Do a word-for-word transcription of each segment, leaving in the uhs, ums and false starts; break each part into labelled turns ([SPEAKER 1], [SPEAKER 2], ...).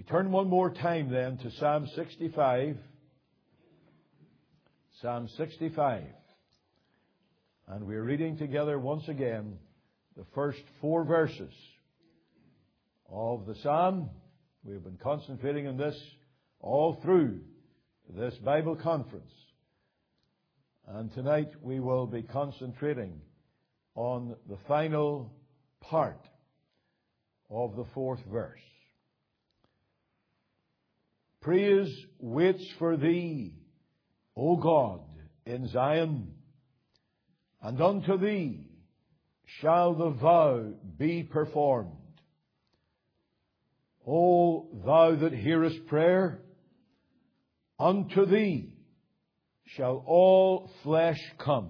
[SPEAKER 1] turn one more time then to Psalm sixty-five. Psalm sixty-five. And we're reading together once again the first four verses of the Psalm. We've been concentrating on this all through this Bible conference. And tonight we will be concentrating on the final part of the fourth verse. Praise waits for thee, O God, in Zion, and unto thee shall the vow be performed. O thou that hearest prayer, unto thee shall all flesh come.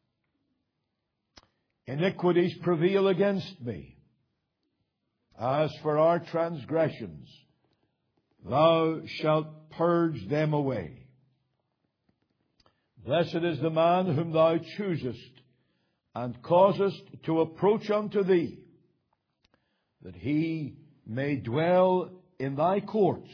[SPEAKER 1] Iniquities prevail against me. As for our transgressions, thou shalt purge them away. Blessed is the man whom thou choosest, and causest to approach unto thee, that he may dwell in thy courts.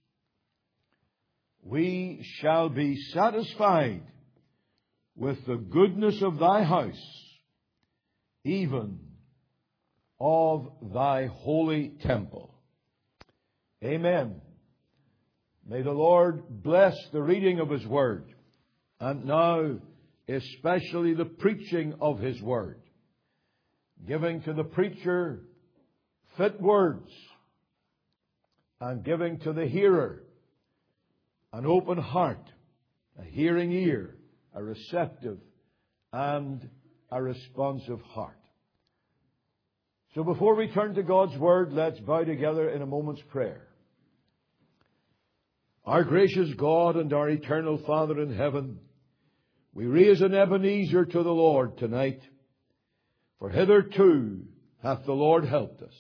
[SPEAKER 1] We shall be satisfied with the goodness of thy house, even of thy holy temple. Amen. May the Lord bless the reading of His Word, and now especially the preaching of His Word, giving to the preacher fit words, and giving to the hearer an open heart, a hearing ear, a receptive and a responsive heart. So before we turn to God's Word, let's bow together in a moment's prayer. Our gracious God and our eternal Father in heaven, we raise an Ebenezer to the Lord tonight, for hitherto hath the Lord helped us.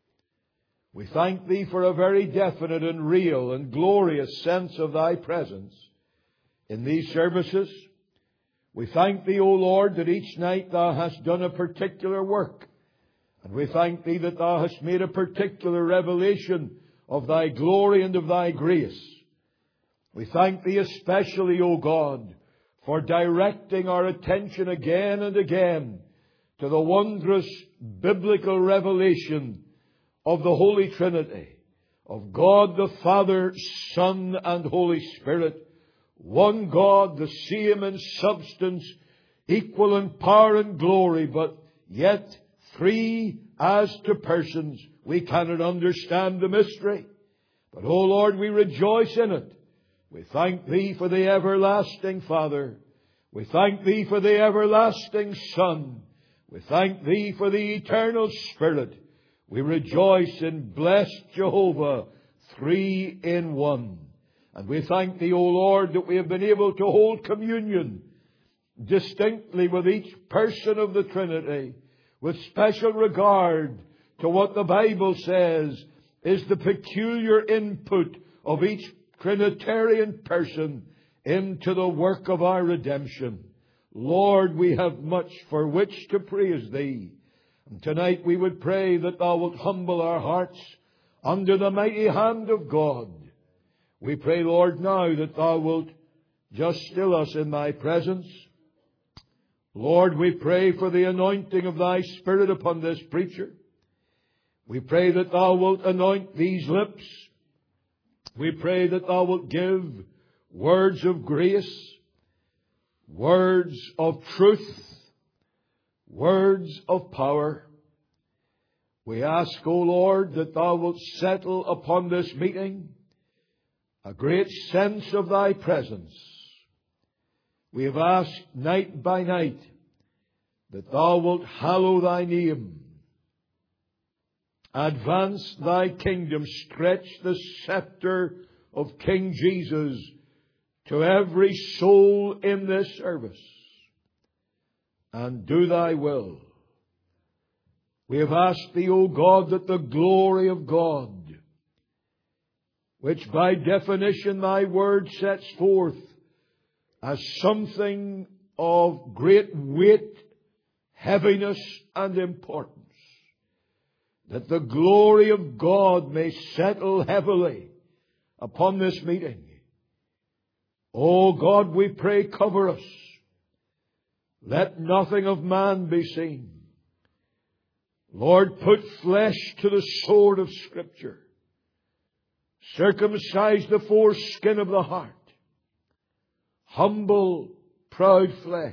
[SPEAKER 1] We thank Thee for a very definite and real and glorious sense of Thy presence in these services. We thank Thee, O Lord, that each night Thou hast done a particular work. And we thank Thee that Thou hast made a particular revelation of Thy glory and of Thy grace. We thank Thee especially, O God, for directing our attention again and again to the wondrous biblical revelation of the Holy Trinity, of God the Father, Son, and Holy Spirit, one God, the same in substance, equal in power and glory, but yet three as to persons. We cannot understand the mystery, but, O Lord, we rejoice in it. We thank Thee for the everlasting Father. We thank Thee for the everlasting Son. We thank Thee for the eternal Spirit. We rejoice in blessed Jehovah, three in one. And we thank Thee, O Lord, that we have been able to hold communion distinctly with each person of the Trinity, with special regard to what the Bible says is the peculiar input of each Trinitarian person into the work of our redemption. Lord, we have much for which to praise Thee. And tonight we would pray that Thou wilt humble our hearts under the mighty hand of God. We pray, Lord, now that Thou wilt just still us in Thy presence. Lord, we pray for the anointing of Thy Spirit upon this preacher. We pray that Thou wilt anoint these lips. We pray that Thou wilt give words of grace, words of truth, words of power. We ask, O Lord, that Thou wilt settle upon this meeting a great sense of Thy presence. We have asked night by night that Thou wilt hallow Thy name, advance Thy kingdom, stretch the scepter of King Jesus to every soul in this service, and do Thy will. We have asked Thee, O God, that the glory of God, which by definition Thy Word sets forth as something of great weight, heaviness, and importance, that the glory of God may settle heavily upon this meeting. O God, we pray, cover us. Let nothing of man be seen. Lord, put flesh to the sword of Scripture. Circumcise the foreskin of the heart. Humble, proud flesh.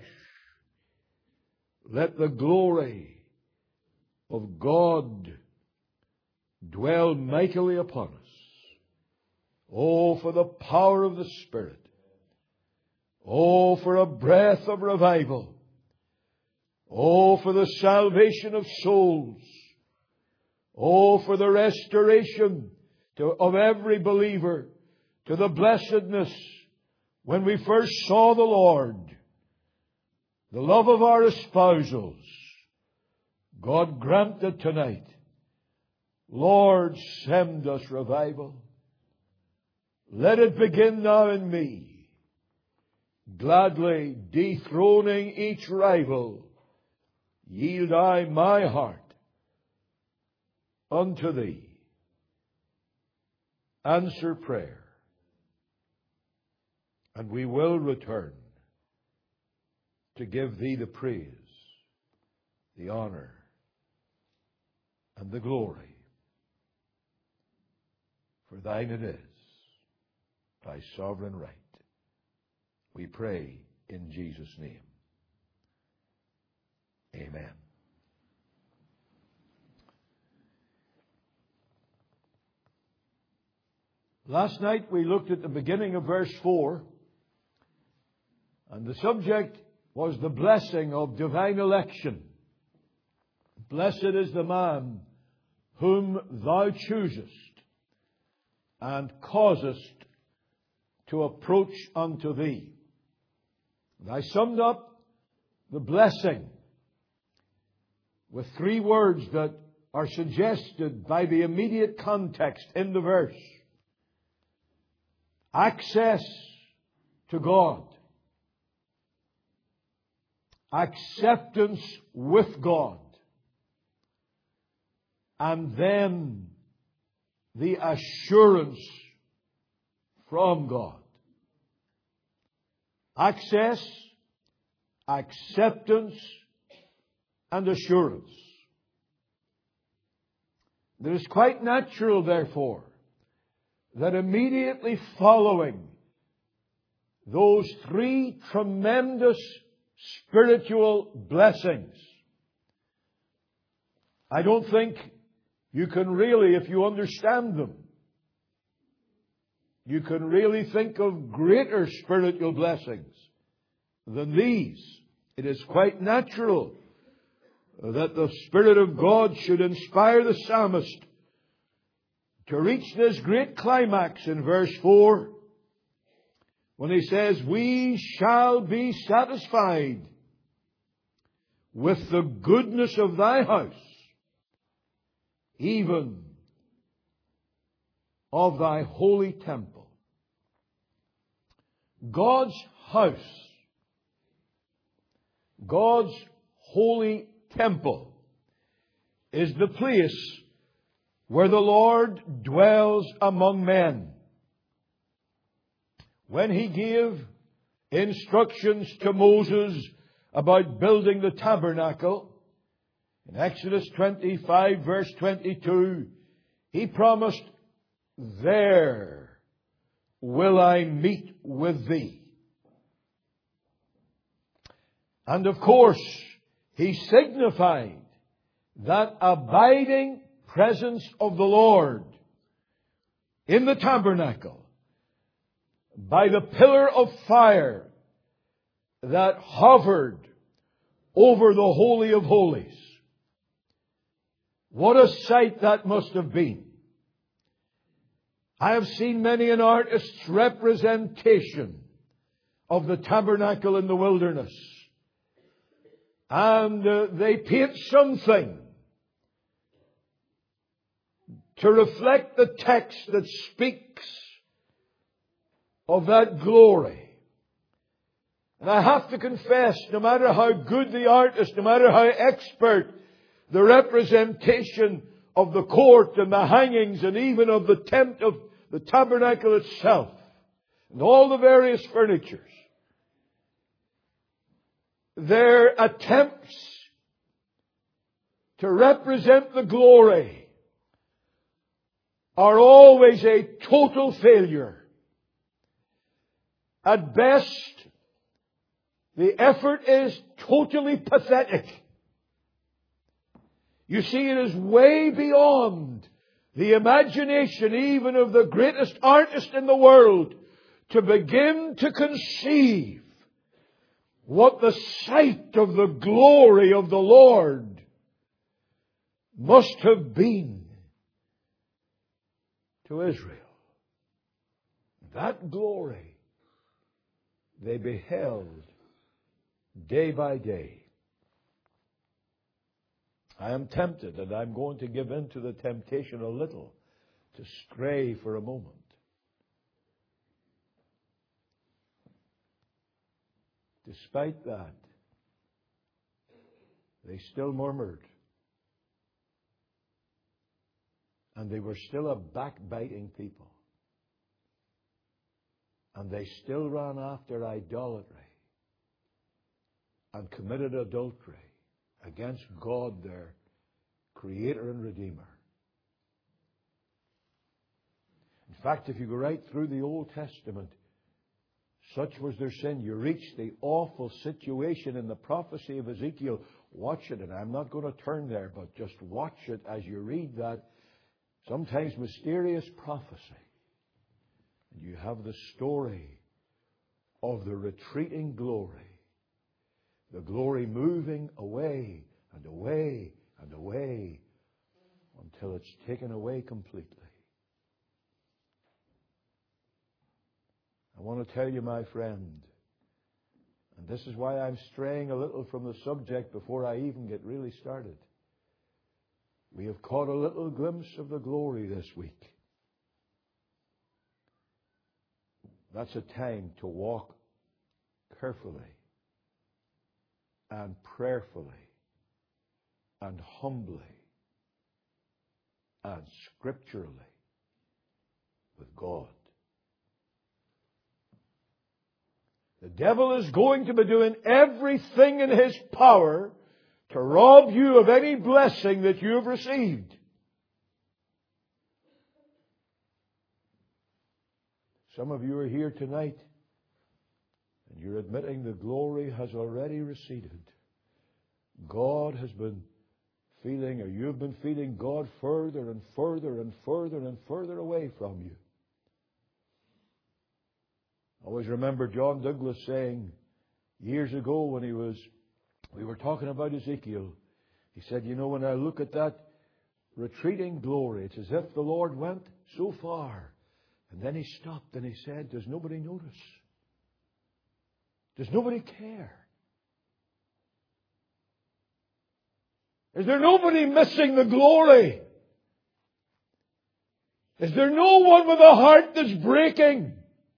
[SPEAKER 1] Let the glory of God dwell mightily upon us. Oh, for the power of the Spirit. Oh, for a breath of revival. Oh, for the salvation of souls. Oh, for the restoration to, of every believer to the blessedness when we first saw the Lord. The love of our espousals. God grant it tonight. Lord, send us revival. Let it begin now in me, gladly dethroning each rival. Yield I my heart unto Thee. Answer prayer, and we will return to give Thee the praise, the honor, and the glory. For Thine it is, Thy sovereign right. We pray in Jesus' name. Amen. Last night we looked at the beginning of verse four, and the subject was the blessing of divine election. Blessed is the man whom Thou choosest and causest to approach unto Thee. And I summed up the blessing with three words that are suggested by the immediate context in the verse. Access to God. Acceptance with God. And then the assurance from God. Access, acceptance, and assurance. It is quite natural, therefore, that immediately following those three tremendous spiritual blessings, I don't think you can really, if you understand them, you can really think of greater spiritual blessings than these. It is quite natural that the Spirit of God should inspire the psalmist to reach this great climax in verse four when he says, "We shall be satisfied with the goodness of Thy house, even of Thy holy temple." God's house, God's holy temple, is the place where the Lord dwells among men. When He gave instructions to Moses about building the tabernacle, in Exodus twenty-five verse twenty-two, He promised, "There will I meet with thee." And of course, He signified that abiding presence of the Lord in the tabernacle by the pillar of fire that hovered over the Holy of Holies. What a sight that must have been. I have seen many an artist's representation of the tabernacle in the wilderness. And uh, they paint something to reflect the text that speaks of that glory. And I have to confess, no matter how good the artist, no matter how expert the representation of the court and the hangings and even of the tent of the tabernacle itself and all the various furnitures, their attempts to represent the glory are always a total failure. At best, the effort is totally pathetic. You see, it is way beyond the imagination even of the greatest artist in the world to begin to conceive what the sight of the glory of the Lord must have been to Israel. That glory they beheld day by day. I am tempted, and I'm going to give in to the temptation a little, to stray for a moment. Despite that, they still murmured. And they were still a backbiting people. And they still ran after idolatry and committed adultery against God, their Creator and Redeemer. In fact, if you go right through the Old Testament, such was their sin. You reach the awful situation in the prophecy of Ezekiel. Watch it, and I'm not going to turn there, but just watch it as you read that sometimes mysterious prophecy. And you have the story of the retreating glory. The glory moving away and away and away until it's taken away completely. I want to tell you, my friend, and this is why I'm straying a little from the subject before I even get really started. We have caught a little glimpse of the glory this week. That's a time to walk carefully and prayerfully and humbly and scripturally with God. The devil is going to be doing everything in his power to rob you of any blessing that you have received. Some of you are here tonight and you're admitting the glory has already receded. God has been feeling, or you've been feeling God further and further and further and further away from you. I always remember John Douglas saying years ago when he was, we were talking about Ezekiel, he said, you know, when I look at that retreating glory, it's as if the Lord went so far. And then he stopped and he said, does nobody notice? Does nobody care? Is there nobody missing the glory? Is there no one with a heart that's breaking?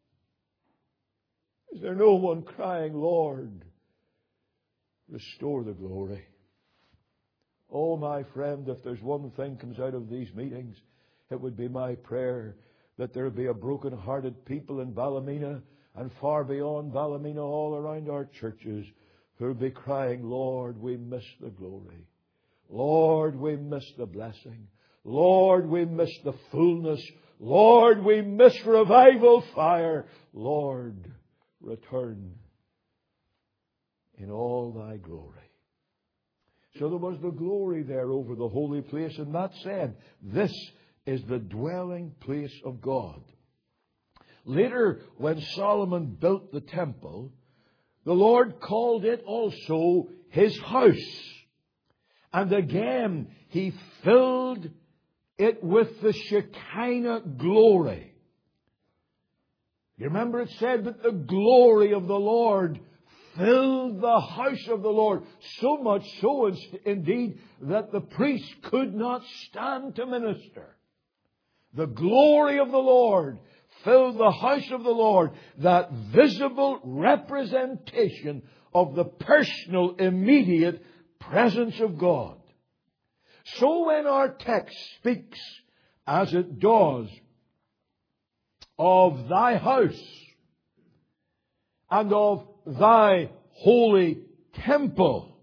[SPEAKER 1] Is there no one crying, Lord, restore the glory? Oh, my friend, if there's one thing comes out of these meetings, it would be my prayer that there be a broken-hearted people in Ballymena and far beyond Ballymena, all around our churches, who will be crying, Lord, we miss the glory. Lord, we miss the blessing. Lord, we miss the fullness. Lord, we miss revival fire. Lord, return in all thy glory. So there was the glory there over the holy place, and that said, this is the dwelling place of God. Later, when Solomon built the temple, the Lord called it also His house. And again, He filled it with the Shekinah glory. You remember it said that the glory of the Lord filled the house of the Lord. So much so, indeed, that the priest could not stand to minister. The glory of the Lord filled the house of the Lord, that visible representation of the personal, immediate presence of God. So when our text speaks, as it does, of thy house and of thy holy temple,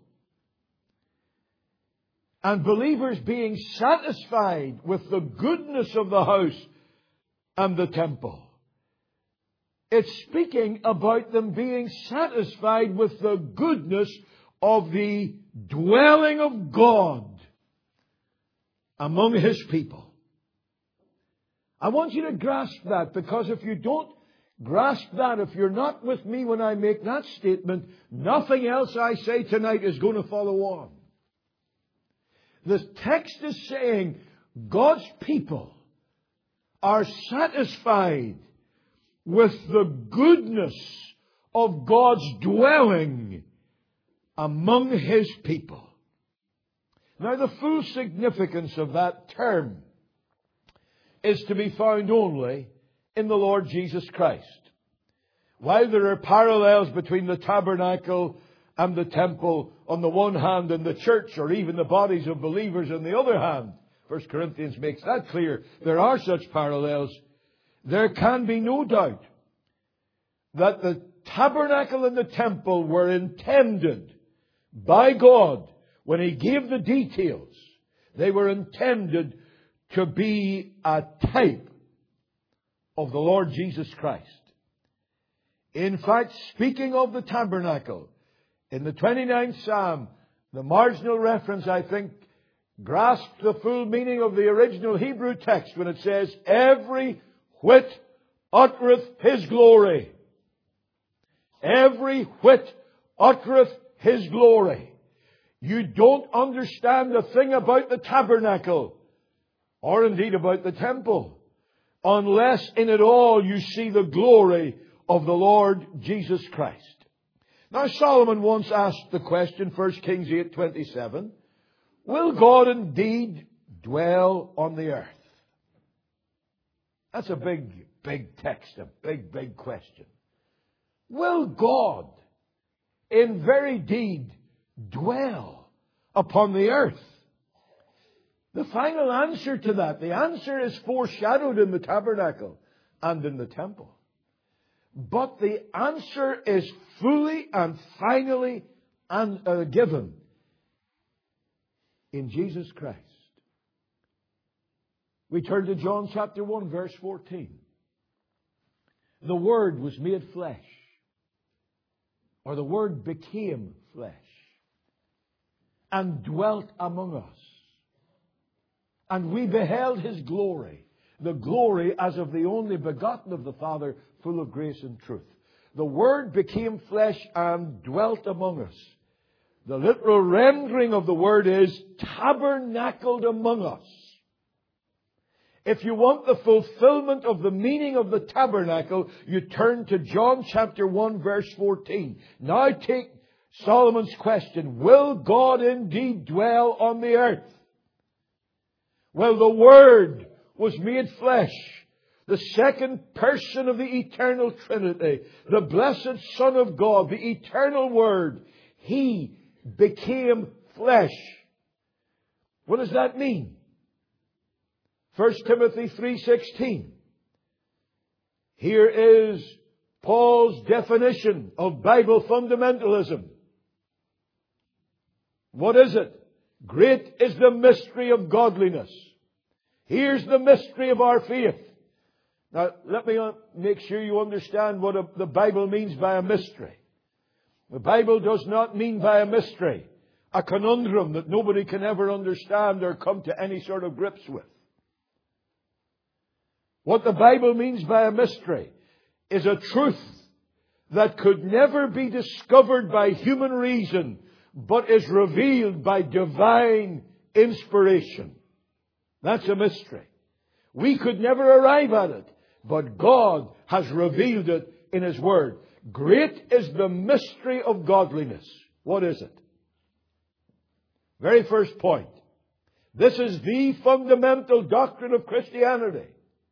[SPEAKER 1] and believers being satisfied with the goodness of the house and the temple, it's speaking about them being satisfied with the goodness of the dwelling of God among His people. I want you to grasp that, because if you don't grasp that, if you're not with me when I make that statement, nothing else I say tonight is going to follow on. The text is saying God's people are satisfied with the goodness of God's dwelling among His people. Now, the full significance of that term is to be found only in the Lord Jesus Christ. While there are parallels between the tabernacle and the temple on the one hand, and the church, or even the bodies of believers on the other hand, First Corinthians makes that clear, there are such parallels. There can be no doubt that the tabernacle and the temple were intended by God when He gave the details. They were intended to be a type of the Lord Jesus Christ. In fact, speaking of the tabernacle, in the twenty-ninth Psalm, the marginal reference, I think, grasps the full meaning of the original Hebrew text when it says, every whit uttereth His glory. Every whit uttereth His glory. You don't understand a thing about the tabernacle, or indeed about the temple, unless in it all you see the glory of the Lord Jesus Christ. Now, Solomon once asked the question, First Kings eight twenty-seven, will God indeed dwell on the earth? That's a big, big text, a big, big question. Will God in very deed dwell upon the earth? The final answer to that, the answer is foreshadowed in the tabernacle and in the temple. But the answer is fully and finally and, uh, given in Jesus Christ. We turn to John chapter one, verse fourteen. The Word was made flesh, or the Word became flesh, and dwelt among us. And we beheld His glory, the glory as of the only begotten of the Father, full of grace and truth. The Word became flesh and dwelt among us. The literal rendering of the word is tabernacled among us. If you want the fulfillment of the meaning of the tabernacle, you turn to John chapter one, verse fourteen. Now take Solomon's question, will God indeed dwell on the earth? Well, the Word was made flesh. The second person of the eternal Trinity, the blessed Son of God, the eternal Word, He became flesh. What does that mean? First Timothy three sixteen. Here is Paul's definition of Bible fundamentalism. What is it? Great is the mystery of godliness. Here's the mystery of our faith. Now, let me make sure you understand what a, the Bible means by a mystery. The Bible does not mean by a mystery a conundrum that nobody can ever understand or come to any sort of grips with. What the Bible means by a mystery is a truth that could never be discovered by human reason, but is revealed by divine inspiration. That's a mystery. We could never arrive at it, but God has revealed it in His Word. Great is the mystery of godliness. What is it? Very first point. This is the fundamental doctrine of Christianity.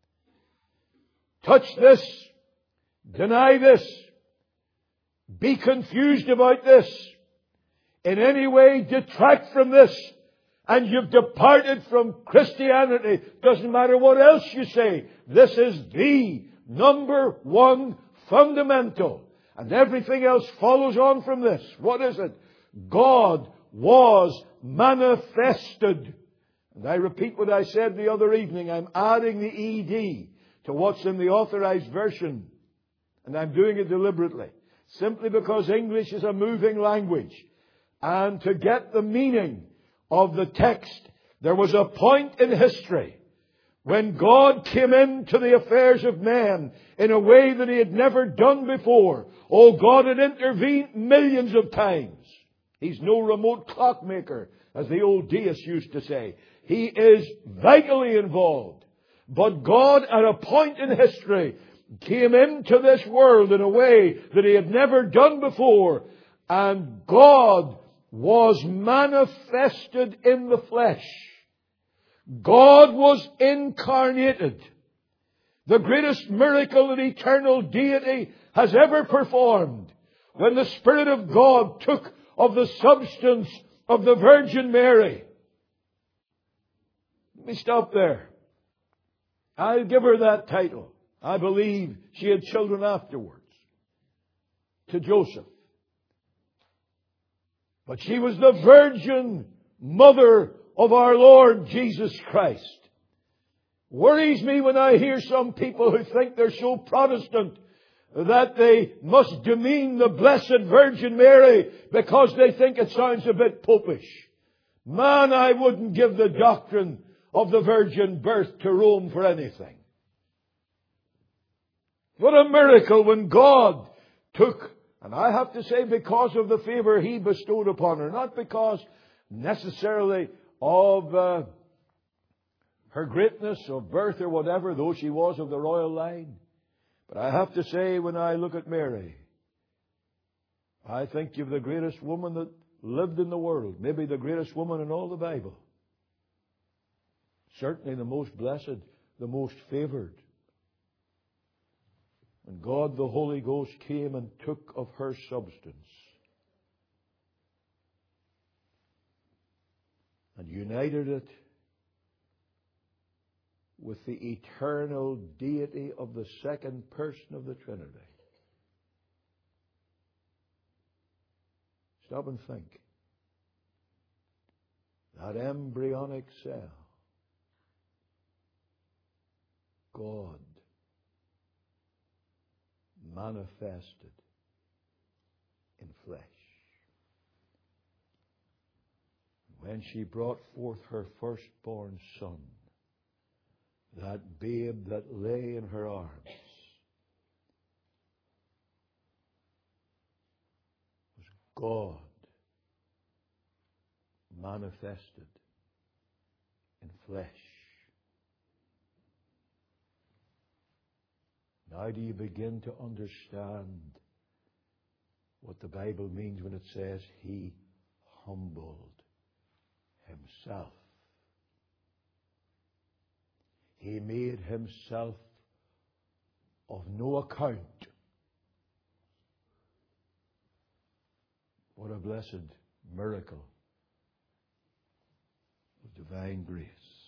[SPEAKER 1] Touch this. Deny this. Be confused about this. In any way detract from this, and you've departed from Christianity, doesn't matter what else you say, this is the number one fundamental. And everything else follows on from this. What is it? God was manifested. And I repeat what I said the other evening. I'm adding the E D to what's in the Authorized Version. And I'm doing it deliberately. Simply because English is a moving language. And to get the meaning of the text, there was a point in history when God came into the affairs of men in a way that He had never done before. Oh, God had intervened millions of times. He's no remote clockmaker, as the old deists used to say. He is vitally involved. But God, at a point in history, came into this world in a way that He had never done before. And God was manifested in the flesh. God was incarnated. The greatest miracle that eternal deity has ever performed. When the Spirit of God took of the substance of the Virgin Mary. Let me stop there. I'll give her that title. I believe she had children afterwards. To Joseph. But she was the Virgin Mother of our Lord Jesus Christ. Worries me when I hear some people who think they're so Protestant that they must demean the Blessed Virgin Mary because they think it sounds a bit popish. Man, I wouldn't give the doctrine of the virgin birth to Rome for anything. What a miracle when God took, and I have to say because of the favor He bestowed upon her, not because necessarily of uh, her greatness of birth or whatever, though she was of the royal line. But I have to say, when I look at Mary, I think of the greatest woman that lived in the world. Maybe the greatest woman in all the Bible. Certainly the most blessed, the most favored. When God the Holy Ghost came and took of her substance and united it with the eternal deity of the second person of the Trinity. Stop and think. That embryonic cell, God manifested in flesh. When she brought forth her firstborn son, that babe that lay in her arms was God manifested in flesh. Now do you begin to understand what the Bible means when it says He humbled Himself? He made Himself of no account. What a blessed miracle of divine grace.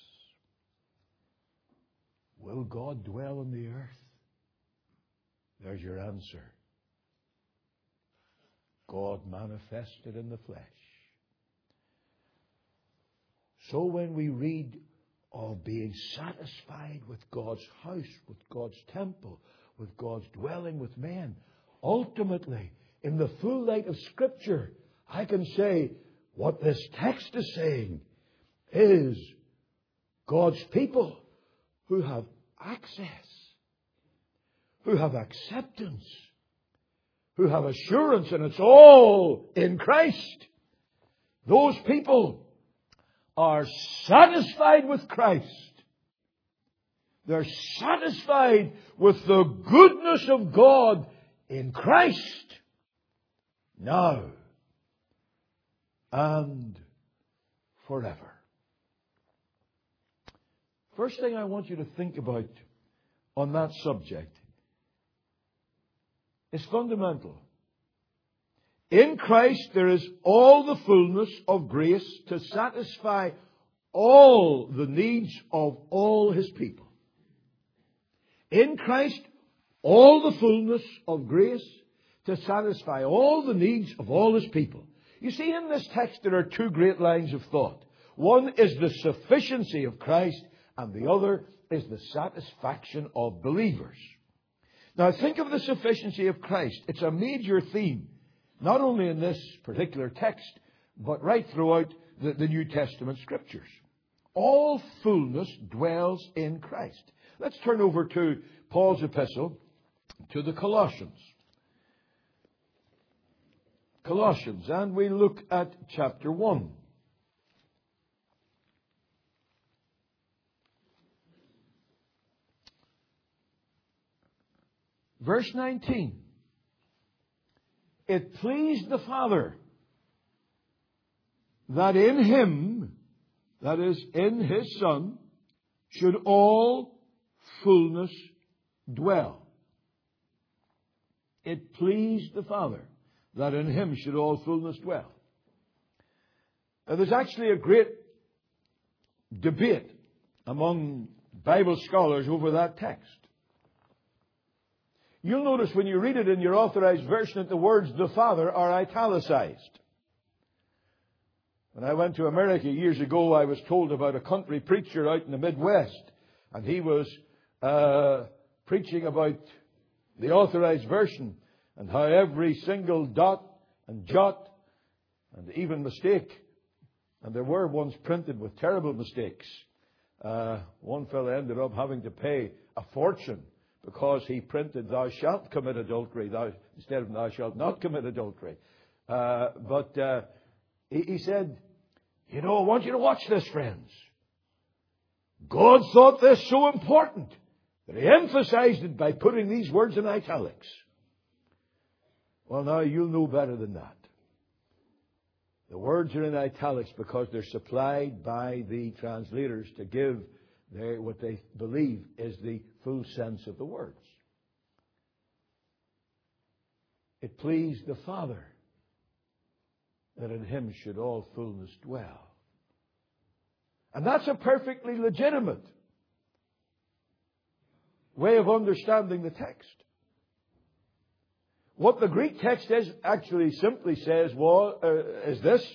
[SPEAKER 1] Will God dwell on the earth? There's your answer. God manifested in the flesh. So when we read of being satisfied with God's house, with God's temple, with God's dwelling with men, ultimately, in the full light of Scripture, I can say what this text is saying is God's people who have access, who have acceptance, who have assurance, and it's all in Christ. Those people are satisfied with Christ. They're satisfied with the goodness of God in Christ now and forever. First thing I want you to think about on that subject is fundamental. In Christ there is all the fullness of grace to satisfy all the needs of all His people. In Christ, all the fullness of grace to satisfy all the needs of all His people. You see, in this text there are two great lines of thought. One is the sufficiency of Christ, and the other is the satisfaction of believers. Now think of the sufficiency of Christ. It's a major theme, not only in this particular text, but right throughout the, the New Testament Scriptures. All fullness dwells in Christ. Let's turn over to Paul's epistle to the Colossians. Colossians, and we look at chapter one. Verse nineteen. It pleased the Father that in Him, that is, in His Son, should all fullness dwell. It pleased the Father that in Him should all fullness dwell. Now, there's actually a great debate among Bible scholars over that text. You'll notice when you read it in your authorized version that the words "the Father" are italicized. When I went to America years ago, I was told about a country preacher out in the Midwest, and he was uh, preaching about the authorized version and how every single dot and jot and even mistake, and there were ones printed with terrible mistakes. Uh, one fellow ended up having to pay a fortune because he printed "thou shalt commit adultery" thou, instead of "thou shalt not commit adultery." Uh, but uh, he, he said, you know, I want you to watch this, friends. God thought this so important that He emphasized it by putting these words in italics. Well, now you'll know better than that. The words are in italics because they're supplied by the translators to give their, what they believe is the full sense of the words. It pleased the Father that in Him should all fullness dwell. And that's a perfectly legitimate way of understanding the text. What the Greek text is actually simply says well, uh, is this: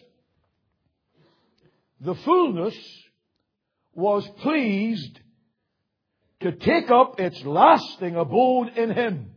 [SPEAKER 1] the fullness was pleased to take up its lasting abode in Him.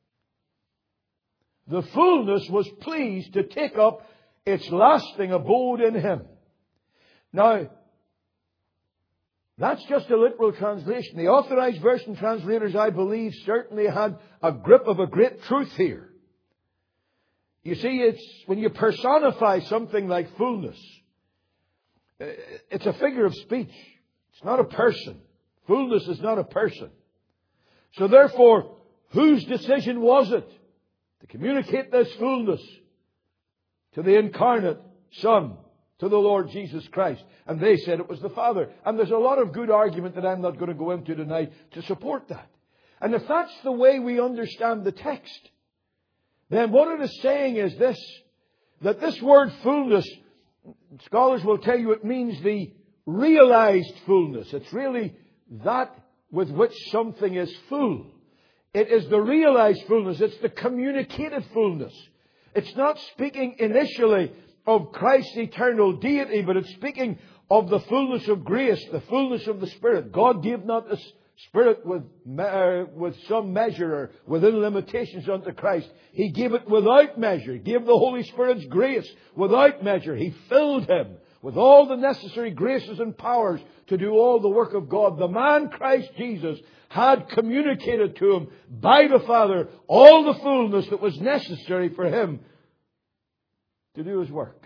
[SPEAKER 1] The fullness was pleased to take up its lasting abode in Him. Now, that's just a literal translation. The authorized version translators, I believe, certainly had a grip of a great truth here. You see, it's when you personify something like fullness, it's a figure of speech. It's not a person. Fullness is not a person. So therefore, whose decision was it to communicate this fullness to the incarnate Son, to the Lord Jesus Christ? And they said it was the Father. And there's a lot of good argument that I'm not going to go into tonight to support that. And if that's the way we understand the text, then what it is saying is this, that this word fullness, scholars will tell you it means the realized fullness. It's really that with which something is full. It is the realized fullness. It's the communicated fullness. It's not speaking initially of Christ's eternal deity, but it's speaking of the fullness of grace, the fullness of the Spirit. God gave not the Spirit with, uh, with some measure or within limitations unto Christ. He gave it without measure. He gave the Holy Spirit's grace without measure. He filled Him with all the necessary graces and powers to do all the work of God. The man Christ Jesus had communicated to Him by the Father all the fullness that was necessary for Him to do His work.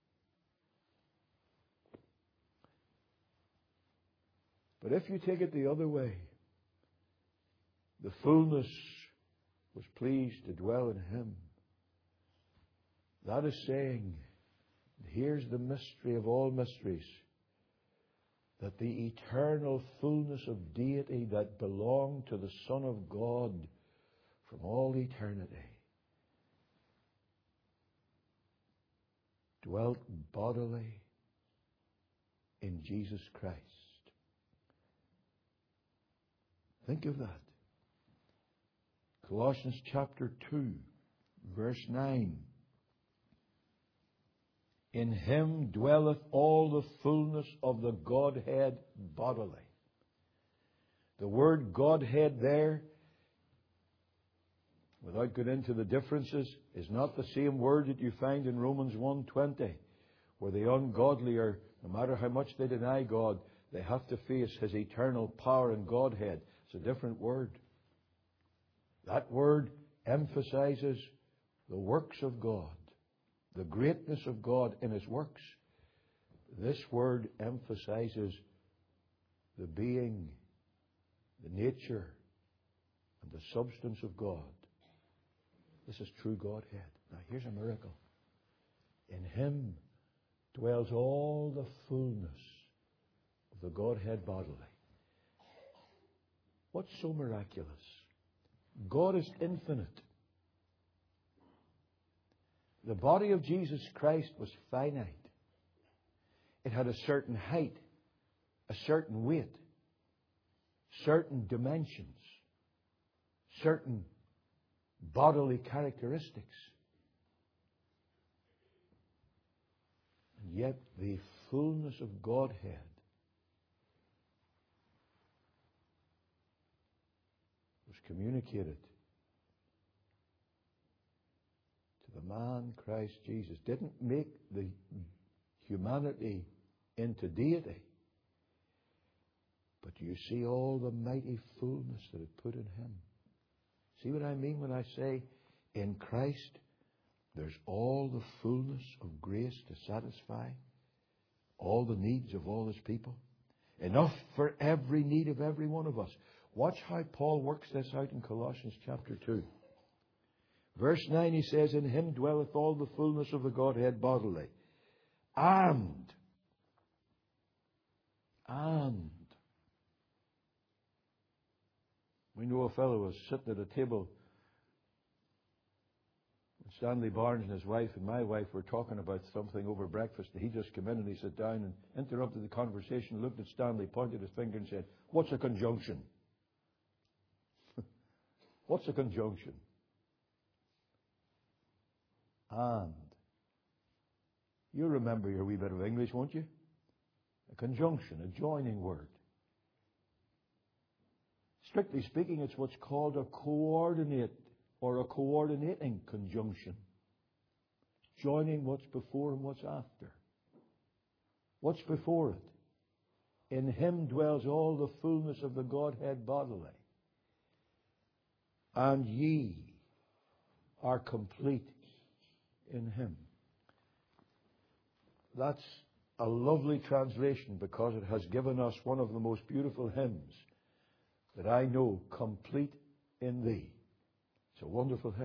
[SPEAKER 1] But if you take it the other way, the fullness was pleased to dwell in Him. That is saying, here's the mystery of all mysteries, that the eternal fullness of deity that belonged to the Son of God from all eternity dwelt bodily in Jesus Christ. Think of that. Colossians chapter two, verse nine. In Him dwelleth all the fullness of the Godhead bodily. The word Godhead there, without going into the differences, is not the same word that you find in Romans one twenty, where the ungodly are, no matter how much they deny God, they have to face His eternal power and Godhead. It's a different word. That word emphasizes the works of God, the greatness of God in His works. This word emphasizes the being, the nature, and the substance of God. This is true Godhead. Now here's a miracle. In Him dwells all the fullness of the Godhead bodily. What's so miraculous? God is infinite. The body of Jesus Christ was finite. It had a certain height, a certain weight, certain dimensions, certain bodily characteristics. And yet the fullness of Godhead was communicated to the man Christ Jesus. Didn't make the humanity into deity, but you see all the mighty fullness that it put in Him. See what I mean when I say in Christ there's all the fullness of grace to satisfy all the needs of all His people? Enough for every need of every one of us. Watch how Paul works this out in Colossians chapter two. Verse nine, he says, in Him dwelleth all the fullness of the Godhead bodily. And, and, we know a fellow was sitting at a table. Stanley Barnes and his wife and my wife were talking about something over breakfast, and he just came in and he sat down and interrupted the conversation, looked at Stanley, pointed his finger and said, "What's a conjunction?" What's a conjunction? And. You remember your wee bit of English, won't you? A conjunction, a joining word. Strictly speaking, it's what's called a coordinate or a coordinating conjunction. Joining what's before and what's after. What's before it? In Him dwells all the fullness of the Godhead bodily. And ye are complete in Him. That's a lovely translation because it has given us one of the most beautiful hymns that I know, complete in Thee. It's a wonderful hymn.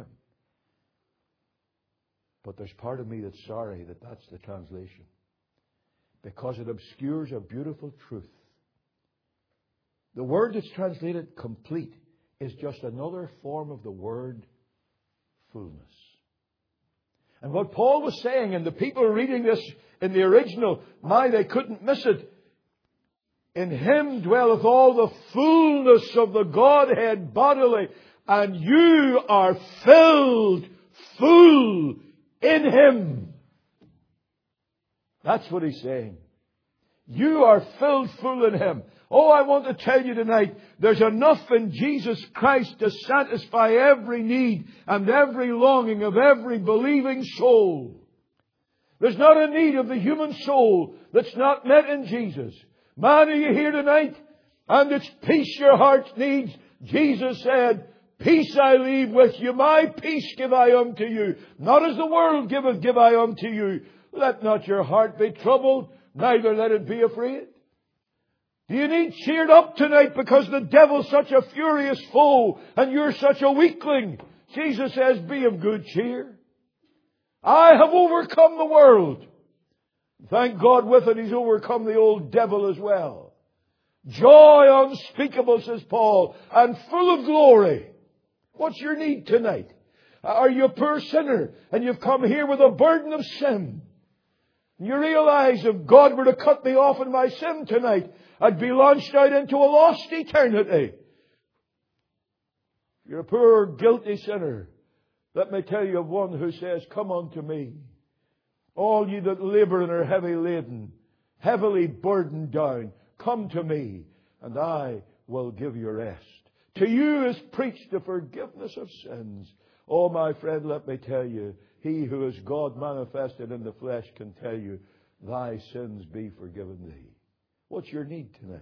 [SPEAKER 1] But there's part of me that's sorry that that's the translation, because it obscures a beautiful truth. The word that's translated complete is just another form of the word fullness. And what Paul was saying, and the people reading this in the original, my, they couldn't miss it. In Him dwelleth all the fullness of the Godhead bodily, and you are filled full in Him. That's what he's saying. You are filled full in Him. Oh, I want to tell you tonight, there's enough in Jesus Christ to satisfy every need and every longing of every believing soul. There's not a need of the human soul that's not met in Jesus. Man, are you here tonight? And it's peace your heart needs. Jesus said, peace I leave with you, my peace give I unto you. Not as the world giveth, give I unto you. Let not your heart be troubled, neither let it be afraid. Do you need cheered up tonight because the devil's such a furious foe and you're such a weakling? Jesus says, be of good cheer. I have overcome the world. Thank God with it He's overcome the old devil as well. Joy unspeakable, says Paul, and full of glory. What's your need tonight? Are you a poor sinner and you've come here with a burden of sin? You realize if God were to cut me off in my sin tonight, I'd be launched out into a lost eternity. You're a poor, guilty sinner. Let me tell you of one who says, "Come unto me, all ye that labour and are heavy laden, heavily burdened down. Come to me, and I will give you rest." To you is preached the forgiveness of sins. Oh, my friend, let me tell you, He who is God manifested in the flesh can tell you, thy sins be forgiven thee. What's your need tonight?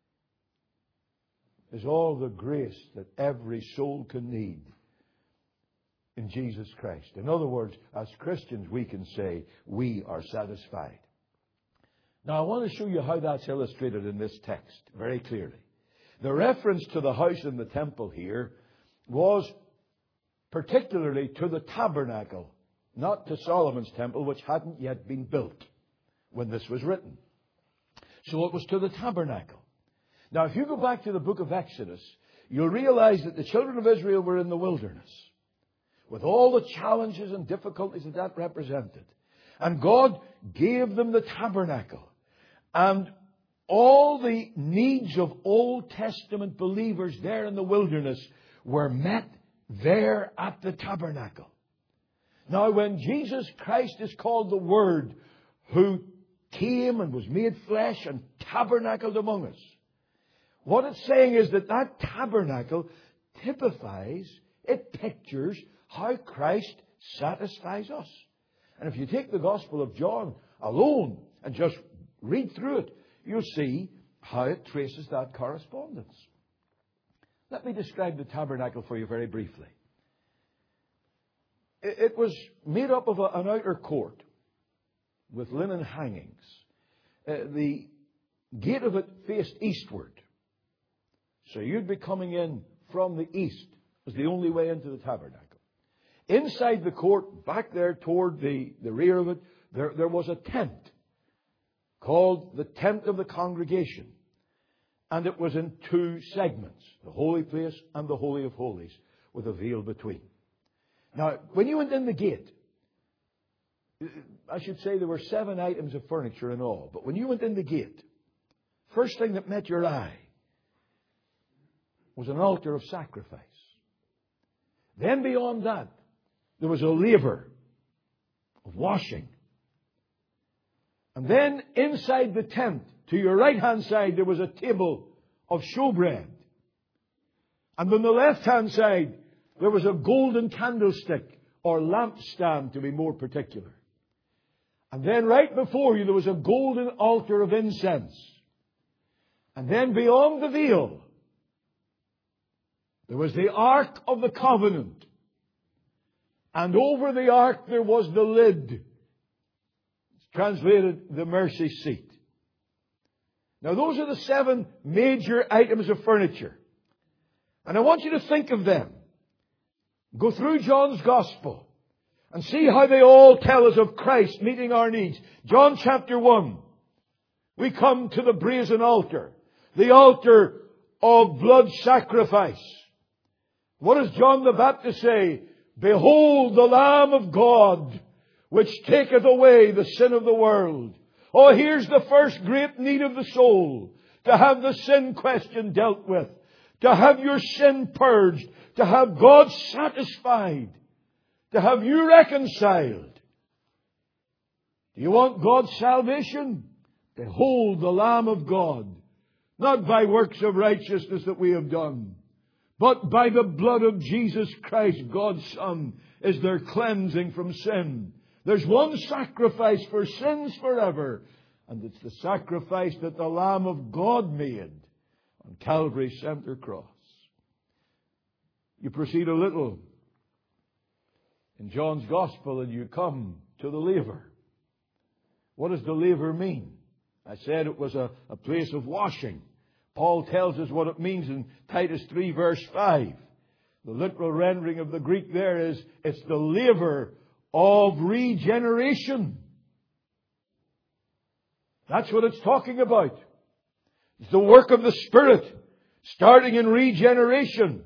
[SPEAKER 1] Is all the grace that every soul can need in Jesus Christ. In other words, as Christians, we can say, we are satisfied. Now, I want to show you how that's illustrated in this text very clearly. The reference to the house and the temple here was particularly to the tabernacle, not to Solomon's temple, which hadn't yet been built when this was written. So it was to the tabernacle. Now, if you go back to the book of Exodus, you'll realize that the children of Israel were in the wilderness, with all the challenges and difficulties that that represented. And God gave them the tabernacle. And all the needs of Old Testament believers there in the wilderness were met there at the tabernacle. Now, when Jesus Christ is called the Word, who came and was made flesh and tabernacled among us, what it's saying is that that tabernacle typifies, it pictures how Christ satisfies us. And if you take the Gospel of John alone and just read through it, you'll see how it traces that correspondence. Let me describe the tabernacle for you very briefly. It was made up of an outer court with linen hangings. Uh, the gate of it faced eastward. So you'd be coming in from the east. It was the only way into the tabernacle. Inside the court, back there toward the, the rear of it, there, there was a tent called the tent of the congregation. And it was in two segments, the holy place and the holy of holies, with a veil between. Now, when you went in the gate, I should say there were seven items of furniture in all. But when you went in the gate, first thing that met your eye was an altar of sacrifice. Then beyond that, there was a laver of washing. And then inside the tent, to your right-hand side, there was a table of showbread. And on the left-hand side, there was a golden candlestick, or lampstand to be more particular. And then right before you, there was a golden altar of incense. And then beyond the veil, there was the Ark of the Covenant. And over the Ark there was the lid. It's translated the mercy seat. Now those are the seven major items of furniture. And I want you to think of them. Go through John's Gospel and see how they all tell us of Christ meeting our needs. John chapter one. We come to the brazen altar. The altar of blood sacrifice. What does John the Baptist say? Behold the Lamb of God, which taketh away the sin of the world. Oh, here's the first great need of the soul. To have the sin question dealt with. To have your sin purged. To have God satisfied. To have you reconciled. Do you want God's salvation? Behold the Lamb of God. Not by works of righteousness that we have done, but by the blood of Jesus Christ, God's Son, is their cleansing from sin. There's one sacrifice for sins forever. And it's the sacrifice that the Lamb of God made on Calvary's center cross. You proceed a little in John's Gospel and you come to the laver. What does the laver mean? I said it was a, a place of washing. Paul tells us what it means in Titus three verse five. The literal rendering of the Greek there is, it's the laver of regeneration. That's what it's talking about. It's the work of the Spirit, starting in regeneration,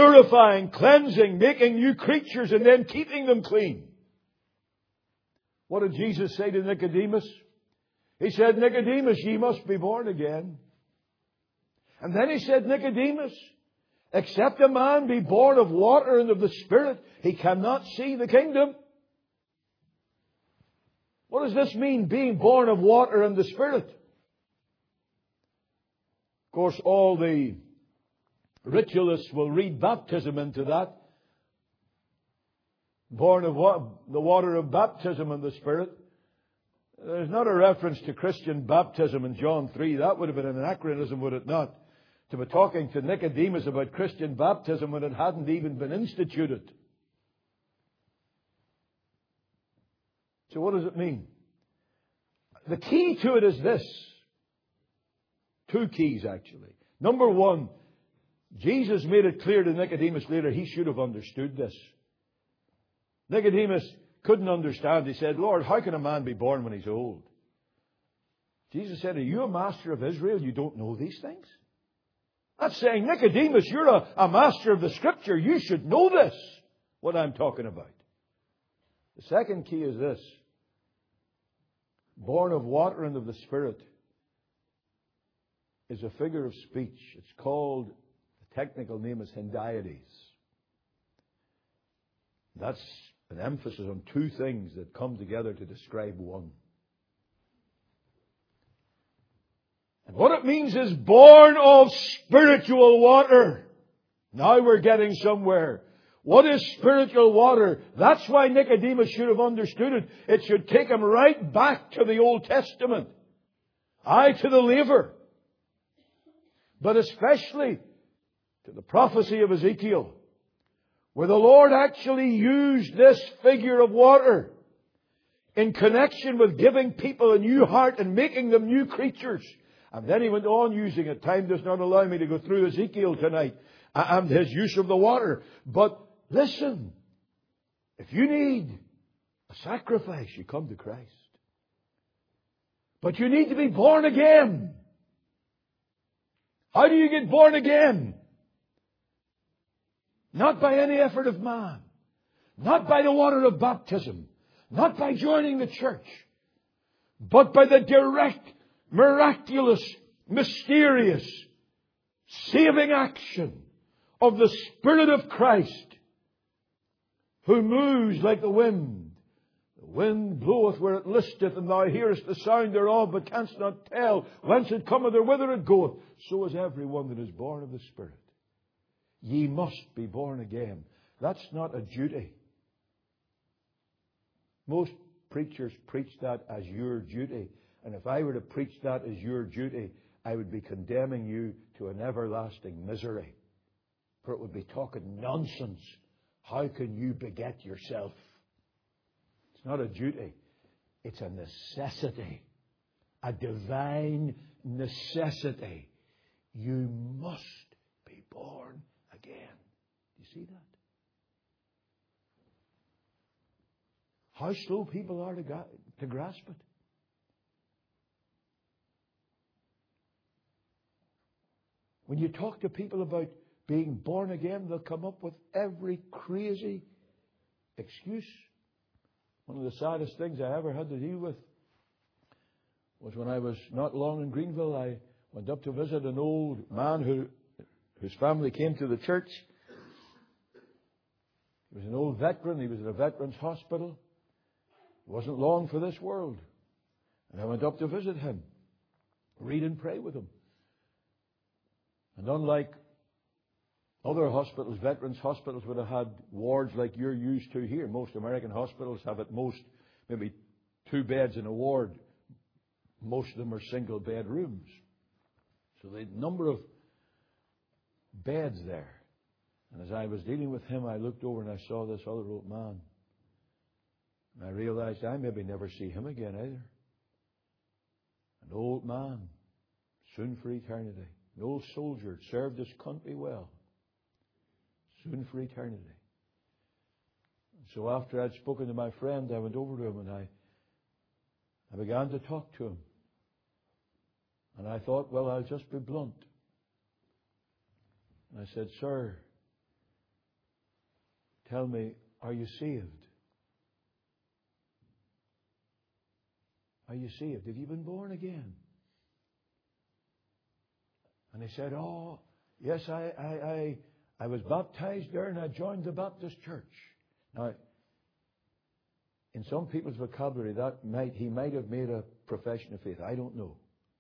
[SPEAKER 1] purifying, cleansing, making new creatures, and then keeping them clean. What did Jesus say to Nicodemus? He said, Nicodemus, ye must be born again. And then he said, Nicodemus, except a man be born of water and of the Spirit, he cannot see the kingdom. What does this mean, being born of water and the Spirit? Of course, all the ritualists will read baptism into that. Born of wa- the water of baptism and the Spirit. There's not a reference to Christian baptism in John three. That would have been an anachronism, would it not? To be talking to Nicodemus about Christian baptism when it hadn't even been instituted. So what does it mean? The key to it is this. Two keys, actually. Number one, Jesus made it clear to Nicodemus later he should have understood this. Nicodemus couldn't understand. He said, Lord, how can a man be born when he's old? Jesus said, are you a master of Israel? You don't know these things? That's saying, Nicodemus, you're a, a master of the Scripture. You should know this, what I'm talking about. The second key is this. Born of water and of the Spirit is a figure of speech. It's called, the technical name is hendiades. That's an emphasis on two things that come together to describe one. And what it means is born of spiritual water. Now we're getting somewhere. What is spiritual water? That's why Nicodemus should have understood it. It should take him right back to the Old Testament. Aye, to the laver. But especially to the prophecy of Ezekiel, where the Lord actually used this figure of water in connection with giving people a new heart and making them new creatures. And then he went on using it. Time does not allow me to go through Ezekiel tonight and his use of the water. But listen, if you need a sacrifice, you come to Christ. But you need to be born again. How do you get born again? Not by any effort of man. Not by the water of baptism. Not by joining the church. But by the direct, miraculous, mysterious, saving action of the Spirit of Christ, who moves like the wind. The wind bloweth where it listeth, and thou hearest the sound thereof, but canst not tell whence it cometh or whither it goeth. So is everyone that is born of the Spirit. Ye must be born again. That's not a duty. Most preachers preach that as your duty. And if I were to preach that as your duty, I would be condemning you to an everlasting misery. For it would be talking nonsense. How can you beget yourself? It's not a duty. It's a necessity. A divine necessity. You must be born again. Do you see that? How slow people are to, ga- to grasp it. When you talk to people about being born again, they'll come up with every crazy excuse. One of the saddest things I ever had to deal with was when I was not long in Greenville. I went up to visit an old man who, whose family came to the church. He was an old veteran. He was in a veterans hospital. He wasn't long for this world. And I went up to visit him, read and pray with him. And unlike other hospitals, veterans hospitals would have had wards like you're used to here. Most American hospitals have at most maybe two beds in a ward. Most of them are single bed rooms. So the number of beds there. And as I was dealing with him, I looked over and I saw this other old man. And I realized I maybe never see him again either. An old man, soon for eternity. An old soldier, served his country well. Soon for eternity. So after I'd spoken to my friend, I went over to him and I, I began to talk to him. And I thought, well, I'll just be blunt. And I said, sir, tell me, are you saved? Are you saved? Have you been born again? And he said, oh, yes, I, I, I, I was baptized there and I joined the Baptist church. Now, in some people's vocabulary, that might, he might have made a profession of faith. I don't know.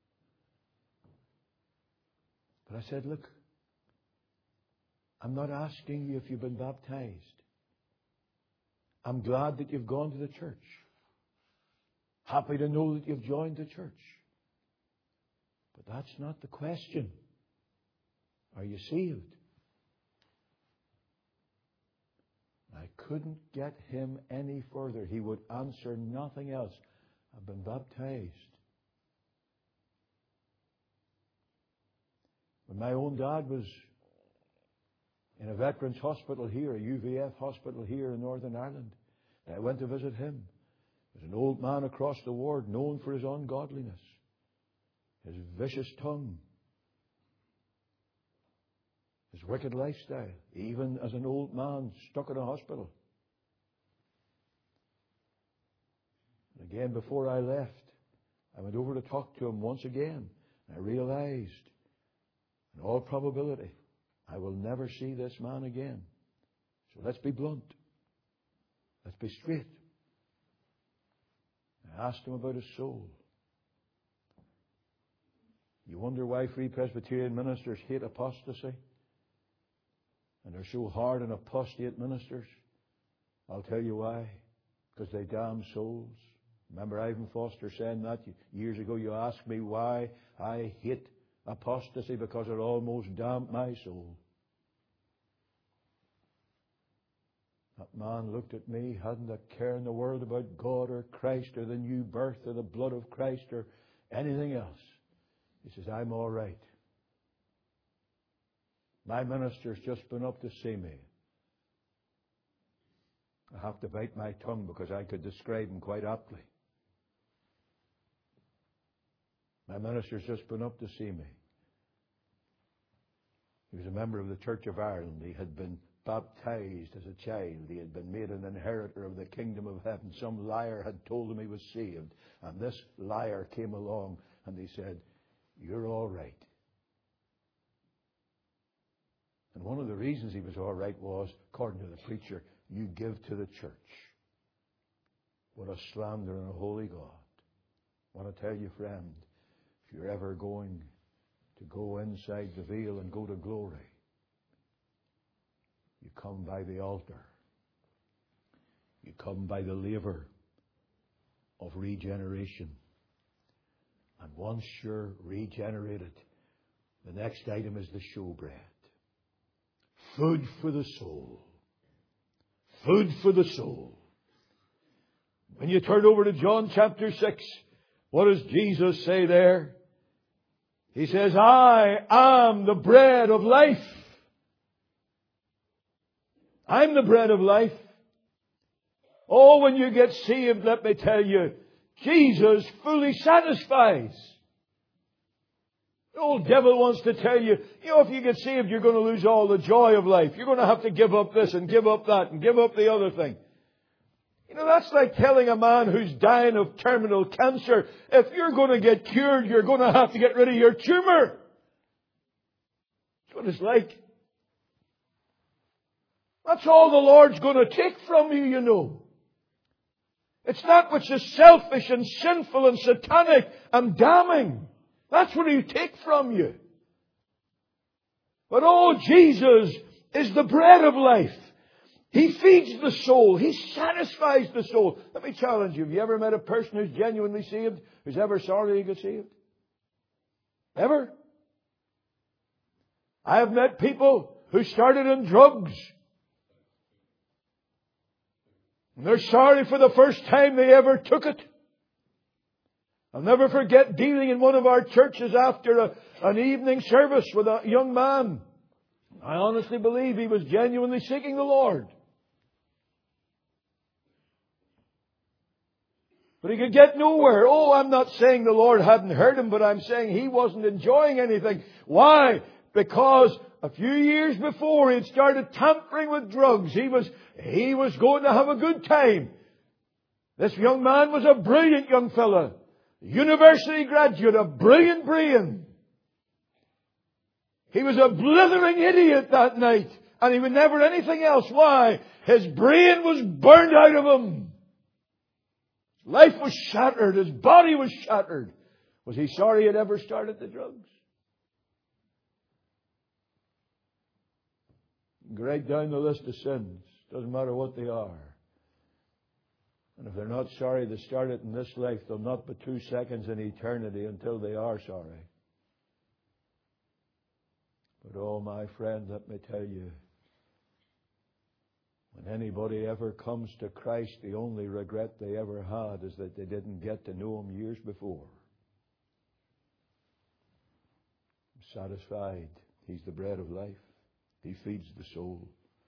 [SPEAKER 1] But I said, look, I'm not asking you if you've been baptized. I'm glad that you've gone to the church. Happy to know that you've joined the church. But that's not the question. Are you saved? I couldn't get him any further. He would answer nothing else. I've been baptized. When my own dad was in a veterans hospital here, a U V F hospital here in Northern Ireland, I went to visit him. There was an old man across the ward known for his ungodliness, his vicious tongue, his wicked lifestyle, even as an old man stuck in a hospital. And again, before I left, I went over to talk to him once again. And I realized, in all probability, I will never see this man again. So let's be blunt. Let's be straight. I asked him about his soul. You wonder why Free Presbyterian ministers hate apostasy? And they're so hard on apostate ministers? I'll tell you why. Because they damn souls. Remember Ivan Foster saying that years ago? You asked me why I hate apostasy, because it almost damned my soul. That man looked at me, hadn't a care in the world about God or Christ or the new birth or the blood of Christ or anything else. He says, I'm all right. My minister's just been up to see me. I have to bite my tongue because I could describe him quite aptly. My minister's just been up to see me. He was a member of the Church of Ireland. He had been baptized as a child. He had been made an inheritor of the kingdom of heaven. Some liar had told him he was saved. And this liar came along and he said, you're all right. And one of the reasons he was all right was, according to the preacher, you give to the church. What a slander on a holy God. I want to tell you, friend, if you're ever going to go inside the veil and go to glory, you come by the altar. You come by the laver of regeneration. And once you're regenerated, the next item is the showbread. Food for the soul. Food for the soul. When you turn over to John chapter six, what does Jesus say there? He says, I am the bread of life. I'm the bread of life. Oh, when you get saved, let me tell you, Jesus fully satisfies. The old devil wants to tell you, you know, if you get saved, you're going to lose all the joy of life. You're going to have to give up this and give up that and give up the other thing. You know, that's like telling a man who's dying of terminal cancer, if you're going to get cured, you're going to have to get rid of your tumor. That's what it's like. That's all the Lord's going to take from you, you know. It's that which is selfish and sinful and satanic and damning. That's what He'll take from you. But oh, Jesus is the bread of life. He feeds the soul. He satisfies the soul. Let me challenge you. Have you ever met a person who's genuinely saved? Who's ever sorry he got saved? Ever? I have met people who started in drugs. And they're sorry for the first time they ever took it. I'll never forget dealing in one of our churches after a, an evening service with a young man. I honestly believe he was genuinely seeking the Lord. But he could get nowhere. Oh, I'm not saying the Lord hadn't heard him, but I'm saying he wasn't enjoying anything. Why? Because a few years before he had started tampering with drugs. He was, he was going to have a good time. This young man was a brilliant young fella. a university graduate, a brilliant brain. He was a blithering idiot that night, and he was never anything else. Why? His brain was burned out of him. His life was shattered. His body was shattered. Was he sorry he had ever started the drugs? Go right down the list of sins. Doesn't matter what they are. And if they're not sorry they started in this life, they'll not but two seconds in eternity until they are sorry. But oh, my friend, let me tell you, when anybody ever comes to Christ, the only regret they ever had is that they didn't get to know Him years before. I'm satisfied. He's the bread of life. He feeds the soul.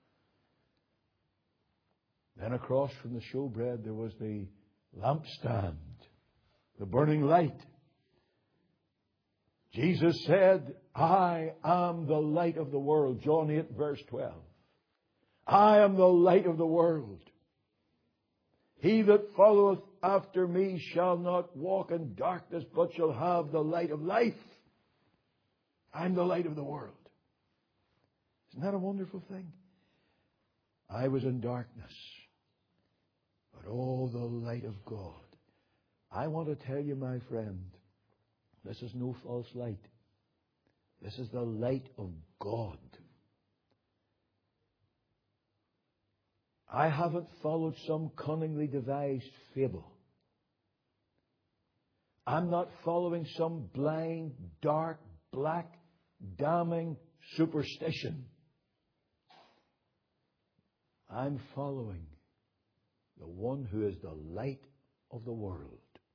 [SPEAKER 1] Then across from the showbread there was the lampstand, the burning light. Jesus said, I am the light of the world. John eight verse twelve. I am the light of the world. He that followeth after me shall not walk in darkness, but shall have the light of life. I'm the light of the world. Isn't that a wonderful thing? I was in darkness, but oh, the light of God. I want to tell you, my friend, this is no false light. This is the light of God. I haven't followed some cunningly devised fable. I'm not following some blind, dark, black, damning superstition. I'm following the one who is the light of the world.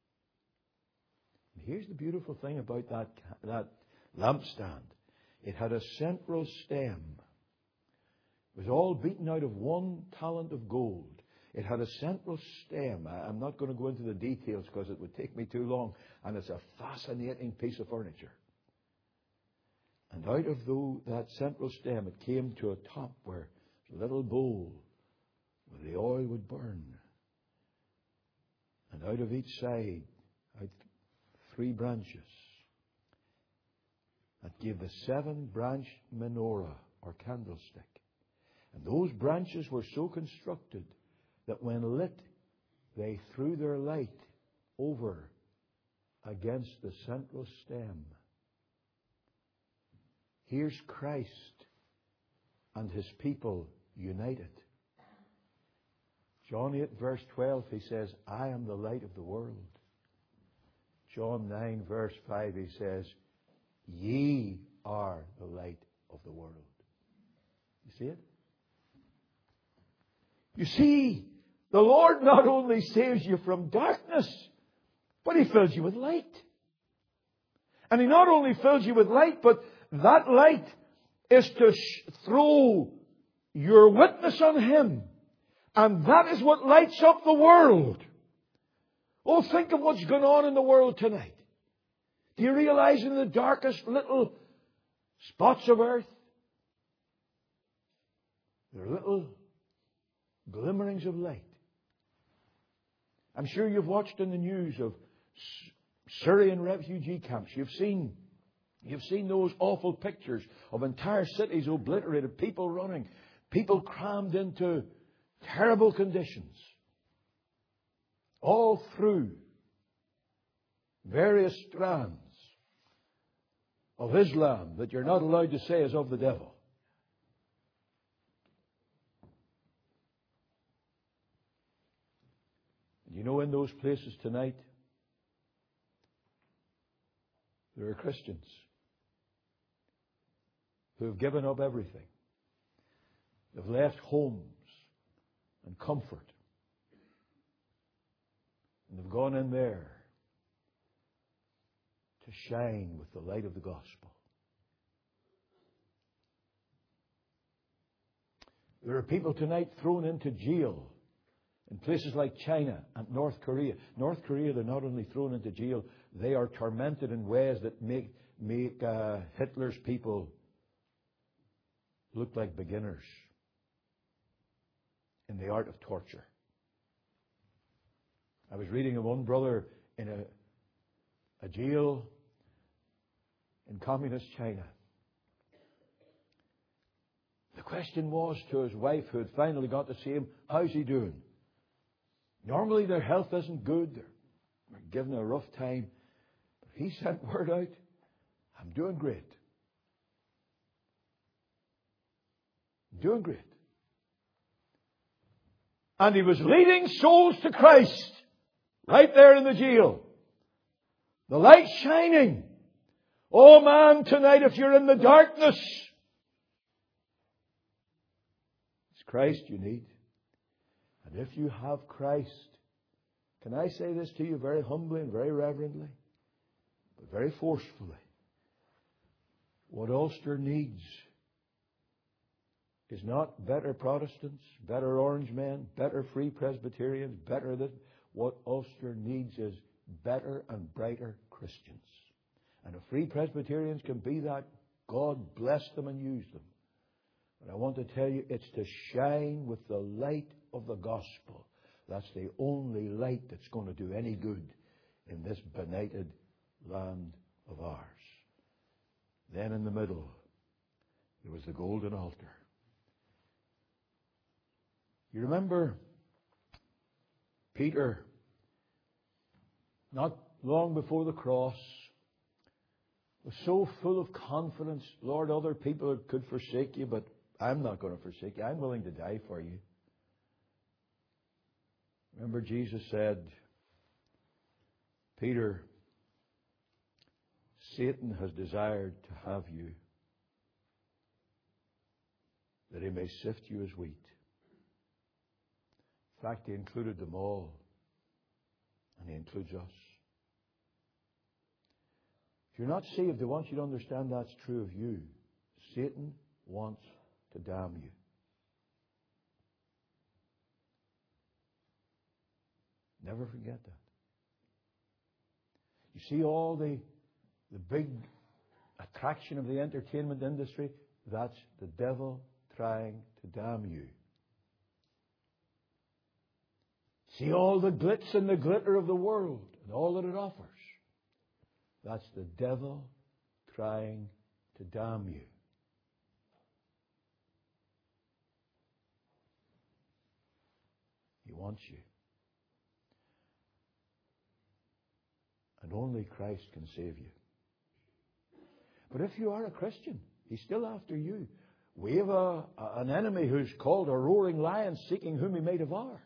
[SPEAKER 1] And here's the beautiful thing about that, that lampstand. It had a central stem. It was all beaten out of one talent of gold. It had a central stem. I'm not going to go into the details because it would take me too long. And it's a fascinating piece of furniture. And out of the, that central stem, it came to a top where a little bowl where the oil would burn. And out of each side, out three branches. That gave the seven-branched menorah or candlestick. And those branches were so constructed that when lit, they threw their light over against the central stem. Here's Christ and His people united. John eight verse twelve, He says, I am the light of the world. John nine verse five, He says, ye are the light of the world. You see it? You see, the Lord not only saves you from darkness, but He fills you with light. And He not only fills you with light, but that light is to sh- throw your witness on Him. And that is what lights up the world. Oh, think of what's going on in the world tonight. Do you realize in the darkest little spots of earth, there are little glimmerings of light? I'm sure you've watched in the news of Syrian refugee camps. You've seen, you've seen those awful pictures of entire cities obliterated, people running, people crammed into terrible conditions. All through various strands of Islam that you're not allowed to say is of the devil. And you know, in those places tonight, there are Christians who have given up everything. They've left homes and comfort. And they've gone in there to shine with the light of the gospel. There are people tonight thrown into jail in places like China and North Korea. North Korea, they're not only thrown into jail, they are tormented in ways that make, make uh, Hitler's people look like beginners in the art of torture. I was reading of one brother in a a jail in communist China. The question was to his wife, who had finally got to see him, how's he doing? Normally their health isn't good. They're, they're given a rough time. But he sent word out, I'm doing great. I'm doing great. And he was leading souls to Christ right there in the jail. The light shining. Oh man, tonight if you're in the darkness, it's Christ you need. And if you have Christ, can I say this to you very humbly and very reverently, but very forcefully? What Ulster needs is not better Protestants, better Orange men, better Free Presbyterians, better this. What Ulster needs is better and brighter Christians. And if Free Presbyterians can be that, God bless them and use them. But I want to tell you, it's to shine with the light of the gospel. That's the only light that's going to do any good in this benighted land of ours. Then in the middle, there was the golden altar. You remember Peter, not long before the cross, was so full of confidence. Lord, other people could forsake you, but I'm not going to forsake you. I'm willing to die for you. Remember Jesus said, Peter, Satan has desired to have you, that he may sift you as wheat. In fact, he included them all. And he includes us. If you're not saved, I want you to understand that's true of you. Satan wants to damn you. Never forget that. You see all the, the big attraction of the entertainment industry? That's the devil trying to damn you. See all the glitz and the glitter of the world and all that it offers? That's the devil trying to damn you. He wants you. And only Christ can save you. But if you are a Christian, He's still after you. We have a, an enemy who's called a roaring lion, seeking whom he may devour.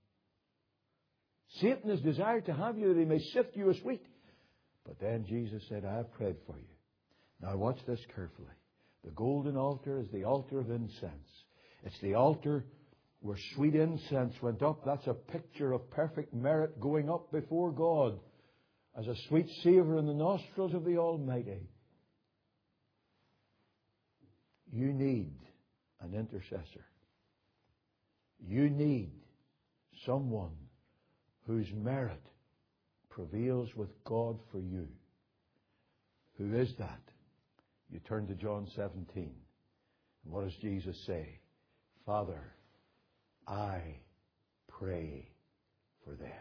[SPEAKER 1] Satan has desired to have you that he may sift you as wheat. But then Jesus said, I have prayed for you. Now watch this carefully. The golden altar is the altar of incense. It's the altar where sweet incense went up. That's a picture of perfect merit going up before God as a sweet savour in the nostrils of the Almighty. You need an intercessor. You need someone whose merit prevails with God for you. Who is that? You turn to John seventeen. And what does Jesus say? Father, I pray for them.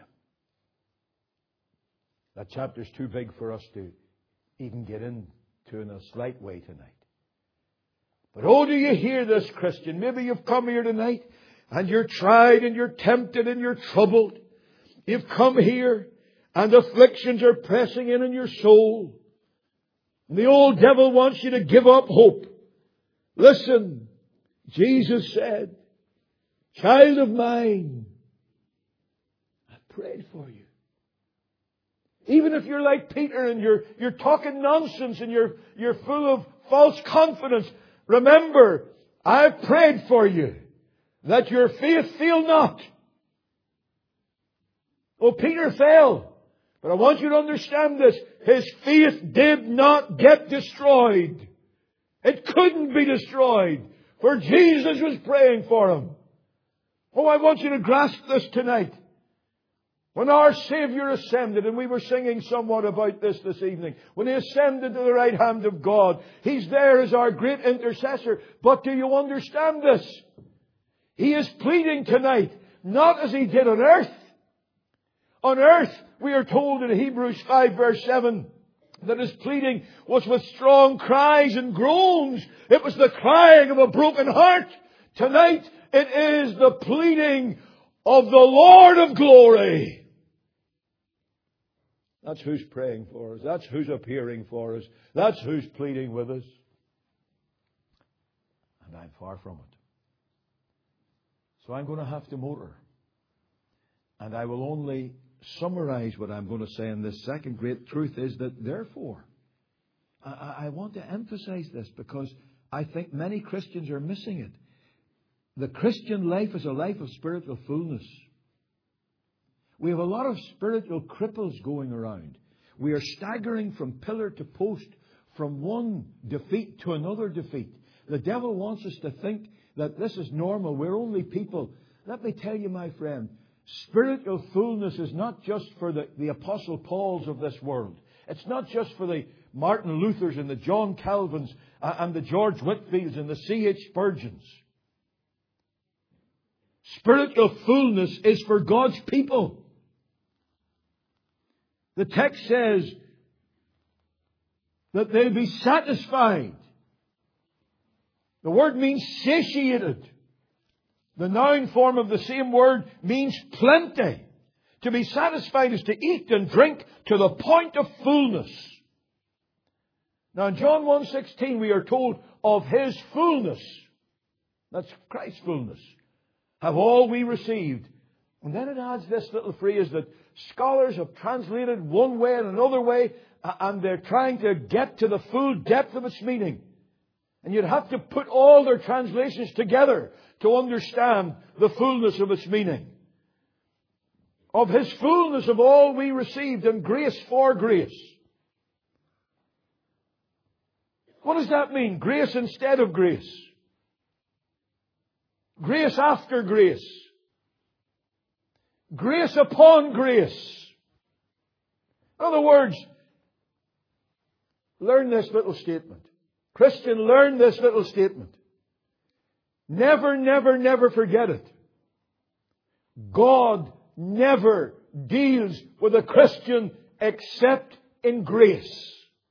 [SPEAKER 1] That chapter's too big for us to even get into in a slight way tonight. But oh, do you hear this, Christian? Maybe you've come here tonight and you're tried and you're tempted and you're troubled. You've come here and afflictions are pressing in in your soul. And the old devil wants you to give up hope. Listen, Jesus said, child of mine, I prayed for you. Even if you're like Peter and you're, you're talking nonsense and you're, you're full of false confidence, remember, I've prayed for you that your faith fail not. Oh, Peter fell. But I want you to understand this. His faith did not get destroyed. It couldn't be destroyed. For Jesus was praying for him. Oh, I want you to grasp this tonight. When our Savior ascended, and we were singing somewhat about this this evening, when He ascended to the right hand of God, He's there as our great intercessor. But do you understand this? He is pleading tonight, not as He did on earth. On earth, We are told in Hebrews five verse seven that his pleading was with strong cries and groans. It was the crying of a broken heart. Tonight it is the pleading of the Lord of glory. That's who's praying for us. That's who's appearing for us. That's who's pleading with us. And I'm far from it. So I'm going to have to motor. And I will only summarize what I'm going to say. And this second great truth is that therefore, I, I want to emphasize this because I think many Christians are missing it. The Christian life is a life of spiritual fullness. We have a lot of spiritual cripples going around. We are staggering from pillar to post, from one defeat to another defeat. The devil wants us to think that this is normal. We're only people. Let me tell you, my friend, spiritual fullness is not just for the, the Apostle Pauls of this world. It's not just for the Martin Luthers and the John Calvins and the George Whitfields and the C H Spurgeons. Spiritual fullness is for God's people. The text says that they'll be satisfied. The word means satiated. The noun form of the same word means plenty. To be satisfied is to eat and drink to the point of fullness. Now in John one sixteen we are told of His fullness. That's Christ's fullness. Have all we received. And then it adds this little phrase that scholars have translated one way and another way, and they're trying to get to the full depth of its meaning. And you'd have to put all their translations together to understand the fullness of its meaning. Of His fullness of all we received, and grace for grace. What does that mean? Grace instead of grace. Grace after grace. Grace upon grace. In other words, learn this little statement. Christian, learn this little statement. Never, never, never forget it. God never deals with a Christian except in grace.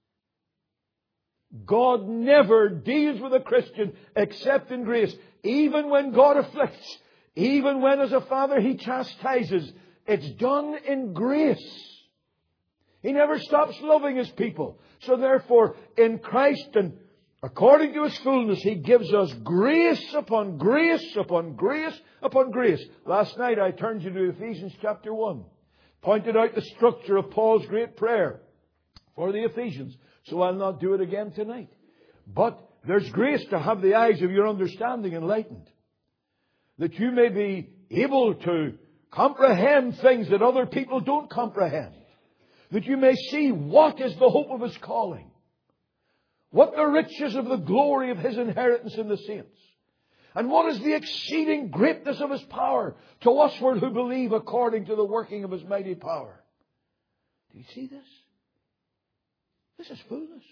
[SPEAKER 1] God never deals with a Christian except in grace. Even when God afflicts, even when as a father He chastises, it's done in grace. He never stops loving His people. So therefore, in Christ and according to His fullness, He gives us grace upon grace upon grace upon grace. Last night I turned you to Ephesians chapter one. Pointed out the structure of Paul's great prayer for the Ephesians. So I'll not do it again tonight. But there's grace to have the eyes of your understanding enlightened. That you may be able to comprehend things that other people don't comprehend. That you may see what is the hope of His calling. What the riches of the glory of His inheritance in the saints. And what is the exceeding greatness of His power to usward who believe according to the working of His mighty power. Do you see this? This is fullness.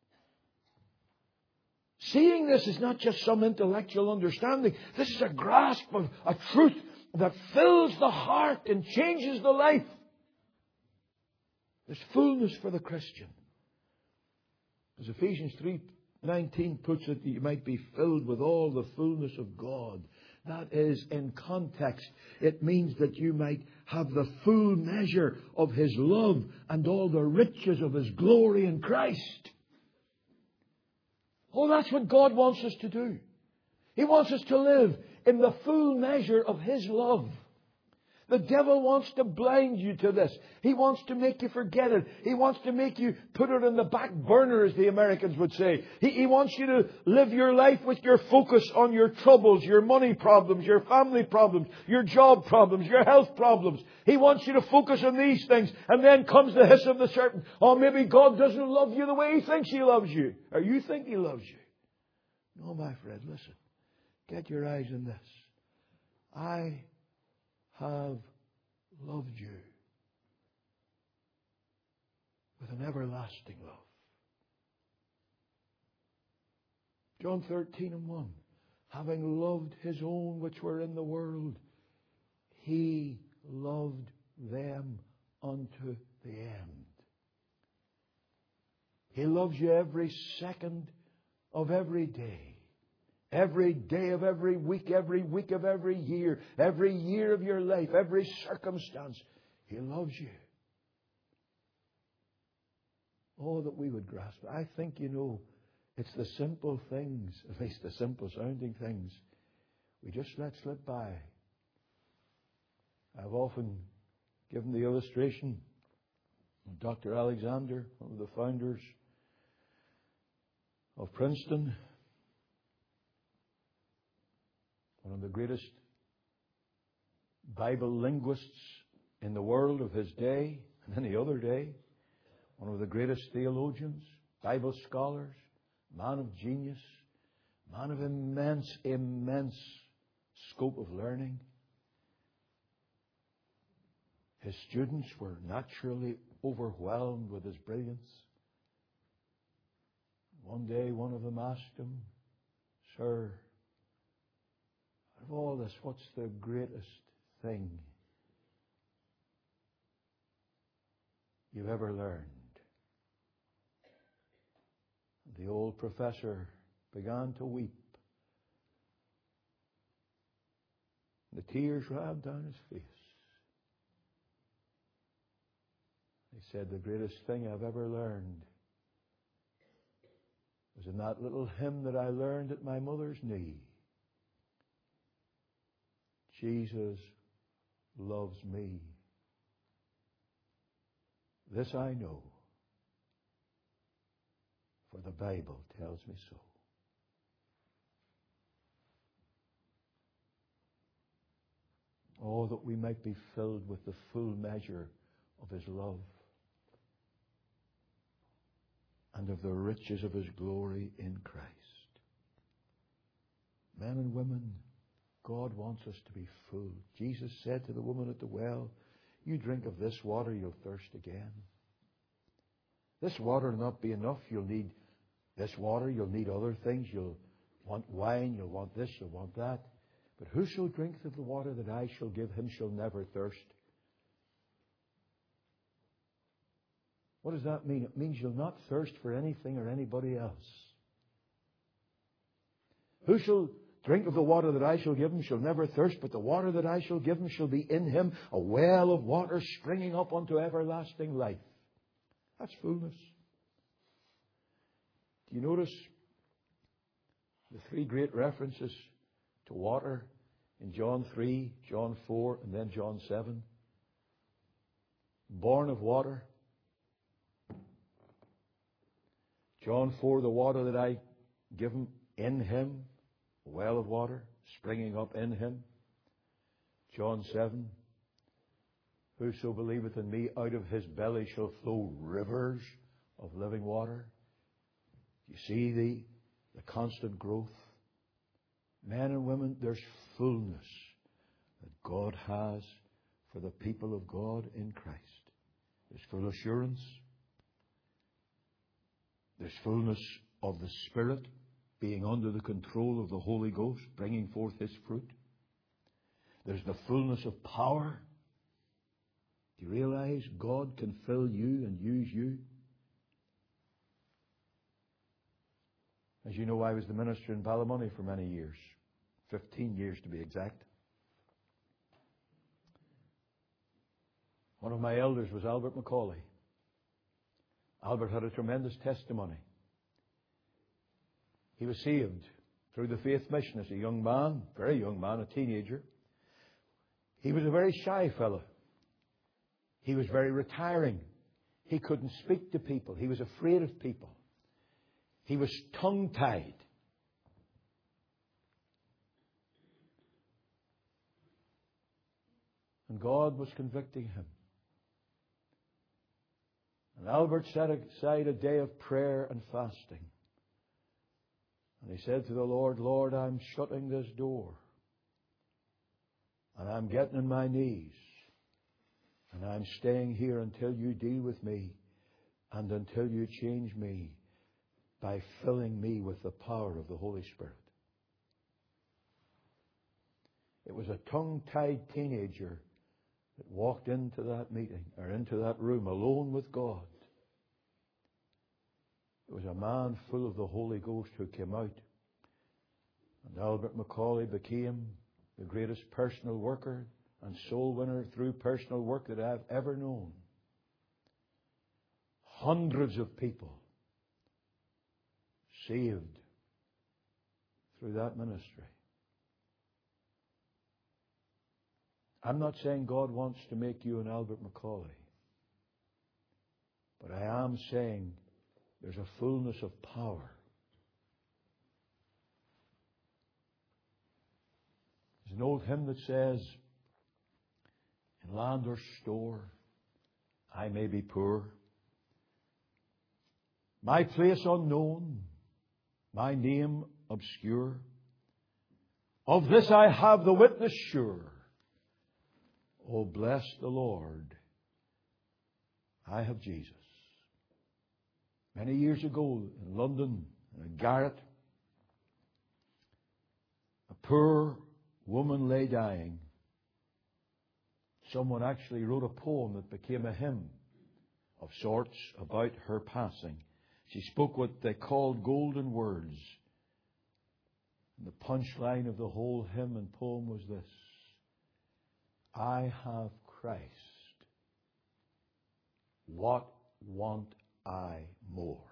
[SPEAKER 1] Seeing this is not just some intellectual understanding. This is a grasp of a truth that fills the heart and changes the life. There's fullness for the Christian. As Ephesians three nineteen puts it, you might be filled with all the fullness of God. That is, in context, it means that you might have the full measure of His love and all the riches of His glory in Christ. Oh, that's what God wants us to do. He wants us to live in the full measure of His love. The devil wants to blind you to this. He wants to make you forget it. He wants to make you put it on the back burner, as the Americans would say. He, he wants you to live your life with your focus on your troubles, your money problems, your family problems, your job problems, your health problems. He wants you to focus on these things. And then comes the hiss of the serpent. Oh, maybe God doesn't love you the way He thinks He loves you. Or you think He loves you. No, my friend, listen. Get your eyes on this. I have loved you with an everlasting love. John thirteen and one. Having loved His own which were in the world, He loved them unto the end. He loves you every second of every day. Every day of every week, every week of every year, every year of your life, every circumstance. He loves you. Oh, that we would grasp it. I think, you know, it's the simple things, at least the simple sounding things, we just let slip by. I've often given the illustration of Doctor Alexander, one of the founders of Princeton, one of the greatest Bible linguists in the world of his day and any other day, one of the greatest theologians, Bible scholars, man of genius, man of immense, immense scope of learning. His students were naturally overwhelmed with his brilliance. One day one of them asked him, "Sir, out of all this, what's the greatest thing you've ever learned?" The old professor began to weep. The tears ran down his face. He said, "The greatest thing I've ever learned was in that little hymn that I learned at my mother's knee. Jesus loves me. This I know, for the Bible tells me so." Oh, that we might be filled with the full measure of His love and of the riches of His glory in Christ. Men and women, God wants us to be full. Jesus said to the woman at the well, "You drink of this water, you'll thirst again. This water will not be enough. You'll need this water, you'll need other things. You'll want wine, you'll want this, you'll want that. But whoso drinketh of the water that I shall give him shall never thirst." What does that mean? It means you'll not thirst for anything or anybody else. "Who shall drink of the water that I shall give him shall never thirst, but the water that I shall give him shall be in him a well of water springing up unto everlasting life." That's fullness. Do you notice the three great references to water in John three, John four, and then John seven? Born of water. John four, the water that I give him in him, a well of water springing up in him. John seven, "Whoso believeth in me, out of his belly shall flow rivers of living water." You see the, the constant growth. Men and women, there's fullness that God has for the people of God in Christ. There's full assurance. There's fullness of the Spirit being under the control of the Holy Ghost, bringing forth His fruit. There's the fullness of power. Do you realize God can fill you and use you? As you know, I was the minister in Ballymoney for many years. Fifteen years to be exact. One of my elders was Albert Macaulay. Albert had a tremendous testimony. He was saved through the Faith Mission as a young man, very young man, a teenager. He was a very shy fellow. He was very retiring. He couldn't speak to people. He was afraid of people. He was tongue-tied. And God was convicting him. And Albert set aside a day of prayer and fasting. And he said to the Lord, "Lord, I'm shutting this door. And I'm getting on my knees. And I'm staying here until you deal with me and until you change me by filling me with the power of the Holy Spirit." It was a tongue-tied teenager that walked into that meeting, or into that room alone with God. It was a man full of the Holy Ghost who came out. And Albert Macaulay became the greatest personal worker and soul winner through personal work that I've ever known. Hundreds of people saved through that ministry. I'm not saying God wants to make you an Albert Macaulay, but I am saying there's a fullness of power. There's an old hymn that says, in land or store, I may be poor, my place unknown, my name obscure. Of this I have the witness sure. Oh, bless the Lord, I have Jesus. Many years ago in London, in a garret, a poor woman lay dying. Someone actually wrote a poem that became a hymn of sorts about her passing. She spoke what they called golden words. And the punchline of the whole hymn and poem was this: I have Christ. What want I more?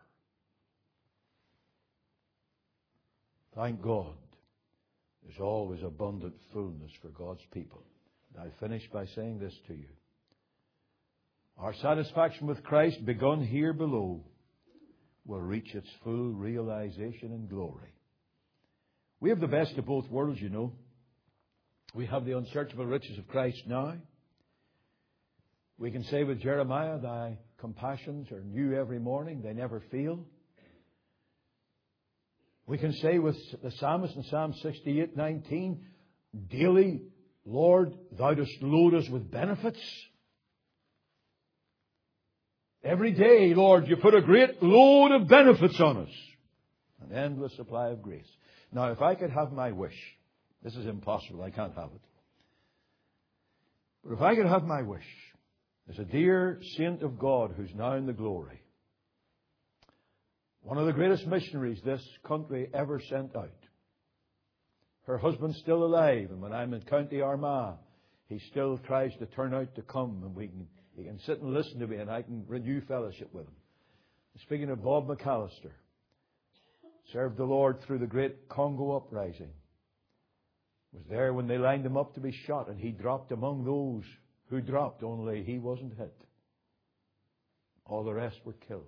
[SPEAKER 1] Thank God, there's always abundant fullness for God's people. And I finish by saying this to you. Our satisfaction with Christ, begun here below, will reach its full realization in glory. We have the best of both worlds, you know. We have the unsearchable riches of Christ now. We can say with Jeremiah, thy compassions are new every morning, they never fail. We can say with the psalmist in Psalm sixty-eight nineteen, daily, Lord, thou dost load us with benefits. Every day, Lord, you put a great load of benefits on us. An endless supply of grace. Now, if I could have my wish, this is impossible, I can't have it. But if I could have my wish, there's a dear saint of God who's now in the glory. One of the greatest missionaries this country ever sent out. Her husband's still alive, and when I'm in County Armagh, he still tries to turn out to come, and we can, he can sit and listen to me, and I can renew fellowship with him. Speaking of Bob McAllister, served the Lord through the great Congo uprising. Was there when they lined him up to be shot, and he dropped among those who dropped, only he wasn't hit. All the rest were killed.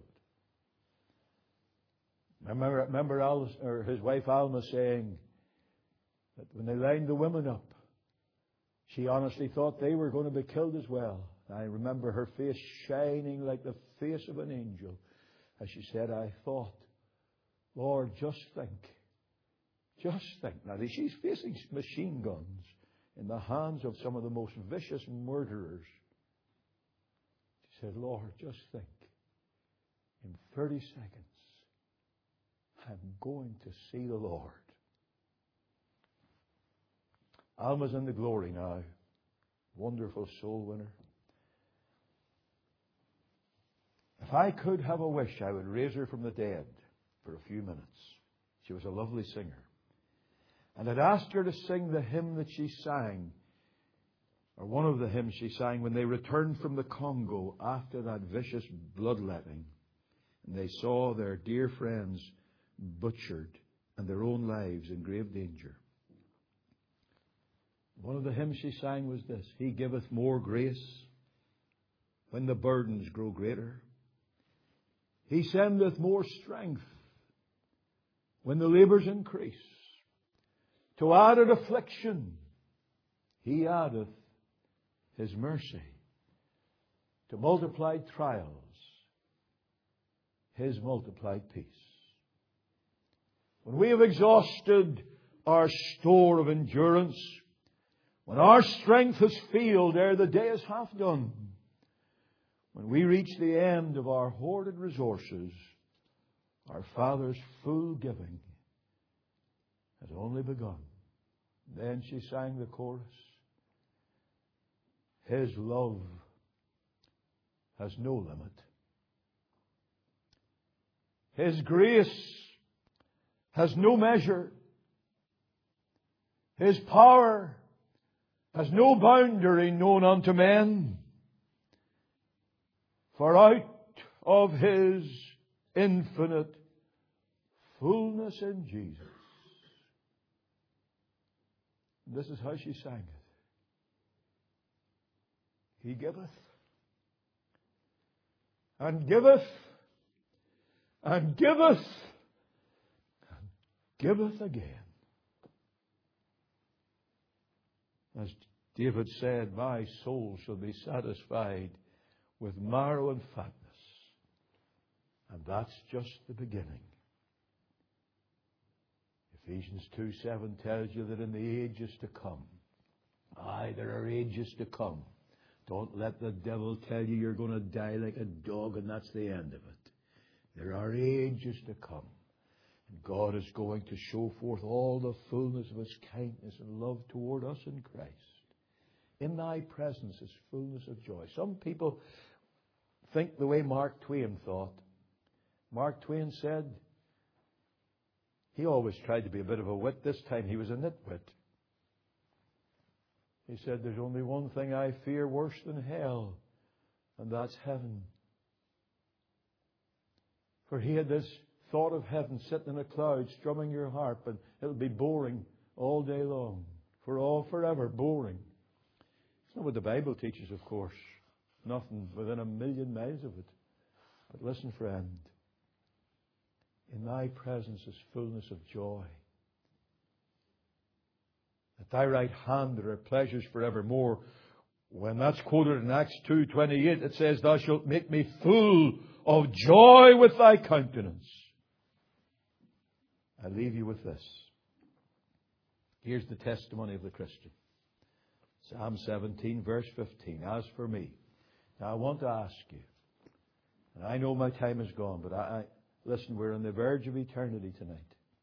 [SPEAKER 1] Remember, remember Al, or his wife Alma saying that when they lined the women up, she honestly thought they were going to be killed as well. I remember her face shining like the face of an angel as she said, I thought, Lord, just think. Just think. Now, she's facing machine guns in the hands of some of the most vicious murderers. She said, Lord, just think. In thirty seconds, I'm going to see the Lord. Alma's in the glory now. Wonderful soul winner. If I could have a wish, I would raise her from the dead for a few minutes. She was a lovely singer. And I'd ask her to sing the hymn that she sang, or one of the hymns she sang when they returned from the Congo after that vicious bloodletting. And they saw their dear friends butchered and their own lives in grave danger. One of the hymns she sang was this: He giveth more grace when the burdens grow greater. He sendeth more strength when the labours increase. To added affliction, He addeth His mercy. To multiplied trials, His multiplied peace. When we have exhausted our store of endurance, when our strength has failed ere the day is half done, when we reach the end of our hoarded resources, our Father's full giving has only begun. Then she sang the chorus. His love has no limit. His grace has no measure. His power has no boundary known unto men. For out of His infinite fullness in Jesus. This is how she sang it. He giveth, and giveth, and giveth, and giveth again. As David said, my soul shall be satisfied with marrow and fatness. And that's just the beginning. Ephesians two seven tells you that in the ages to come, aye, there are ages to come. Don't let the devil tell you you're going to die like a dog and that's the end of it. There are ages to come. And God is going to show forth all the fullness of His kindness and love toward us in Christ. In thy presence is fullness of joy. Some people think the way Mark Twain thought. Mark Twain said, he always tried to be a bit of a wit. This time he was a nitwit. He said, there's only one thing I fear worse than hell, and that's heaven. For he had this thought of heaven sitting in a cloud, strumming your harp, and it'll be boring all day long. For all forever, boring. It's not what the Bible teaches, of course. Nothing within a million miles of it. But listen, friend. In thy presence is fullness of joy. At thy right hand there are pleasures forevermore. When that's quoted in Acts two twenty-eight, it says, thou shalt make me full of joy with thy countenance. I leave you with this. Here's the testimony of the Christian. Psalm seventeen, verse fifteen. As for me. Now I want to ask you, and I know my time is gone, but I, I listen, we're on the verge of eternity tonight.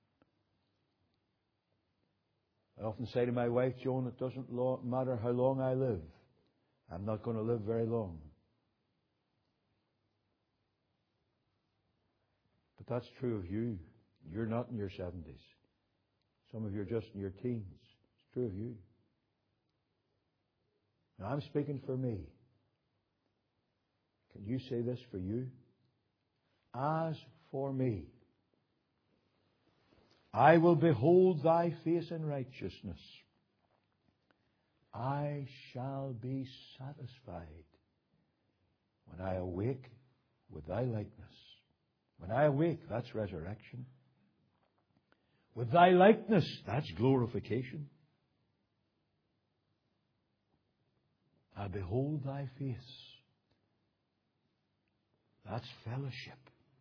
[SPEAKER 1] I often say to my wife, Joan, it doesn't lo- matter how long I live. I'm not going to live very long. But that's true of you. You're not in your seventies. Some of you are just in your teens. It's true of you. Now I'm speaking for me. Can you say this for you? As for me, I will behold thy face in righteousness. I shall be satisfied when I awake with thy likeness. When I awake, that's resurrection. With thy likeness, that's glorification. I behold thy face. That's fellowship.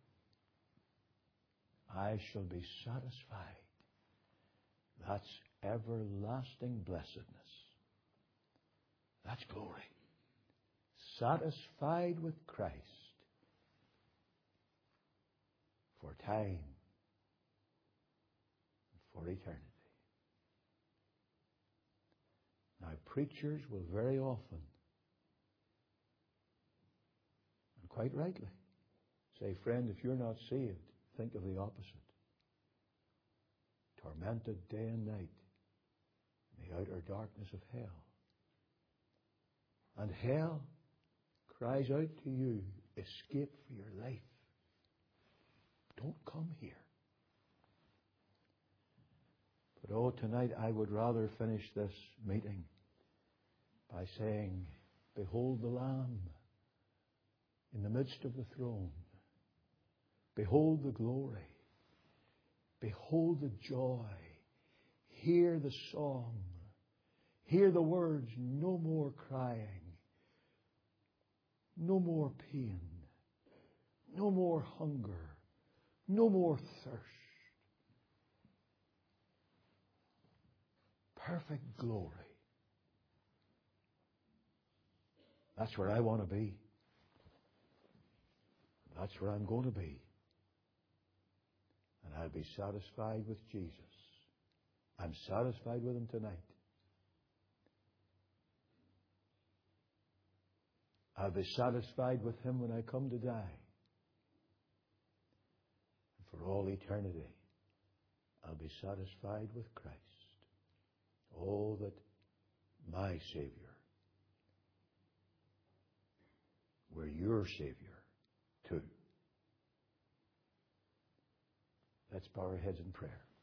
[SPEAKER 1] I shall be satisfied. That's everlasting blessedness. That's glory. Satisfied with Christ for time and for eternity. Now, preachers will very often, and quite rightly, say, friend, if you're not saved, think of the opposite. Tormented day and night in the outer darkness of hell. And hell cries out to you, escape for your life. Don't come here. But oh, tonight I would rather finish this meeting by saying, behold the Lamb in the midst of the throne. Behold the glory. Behold the joy. Hear the song. Hear the words, no more crying. No more pain. No more hunger. No more thirst. Perfect glory. That's where I want to be. That's where I'm going to be. And I'll be satisfied with Jesus. I'm satisfied with Him tonight. I'll be satisfied with Him when I come to die. And for all eternity, I'll be satisfied with Christ. Oh, that my Savior were your Savior too. Let's bow our heads in prayer.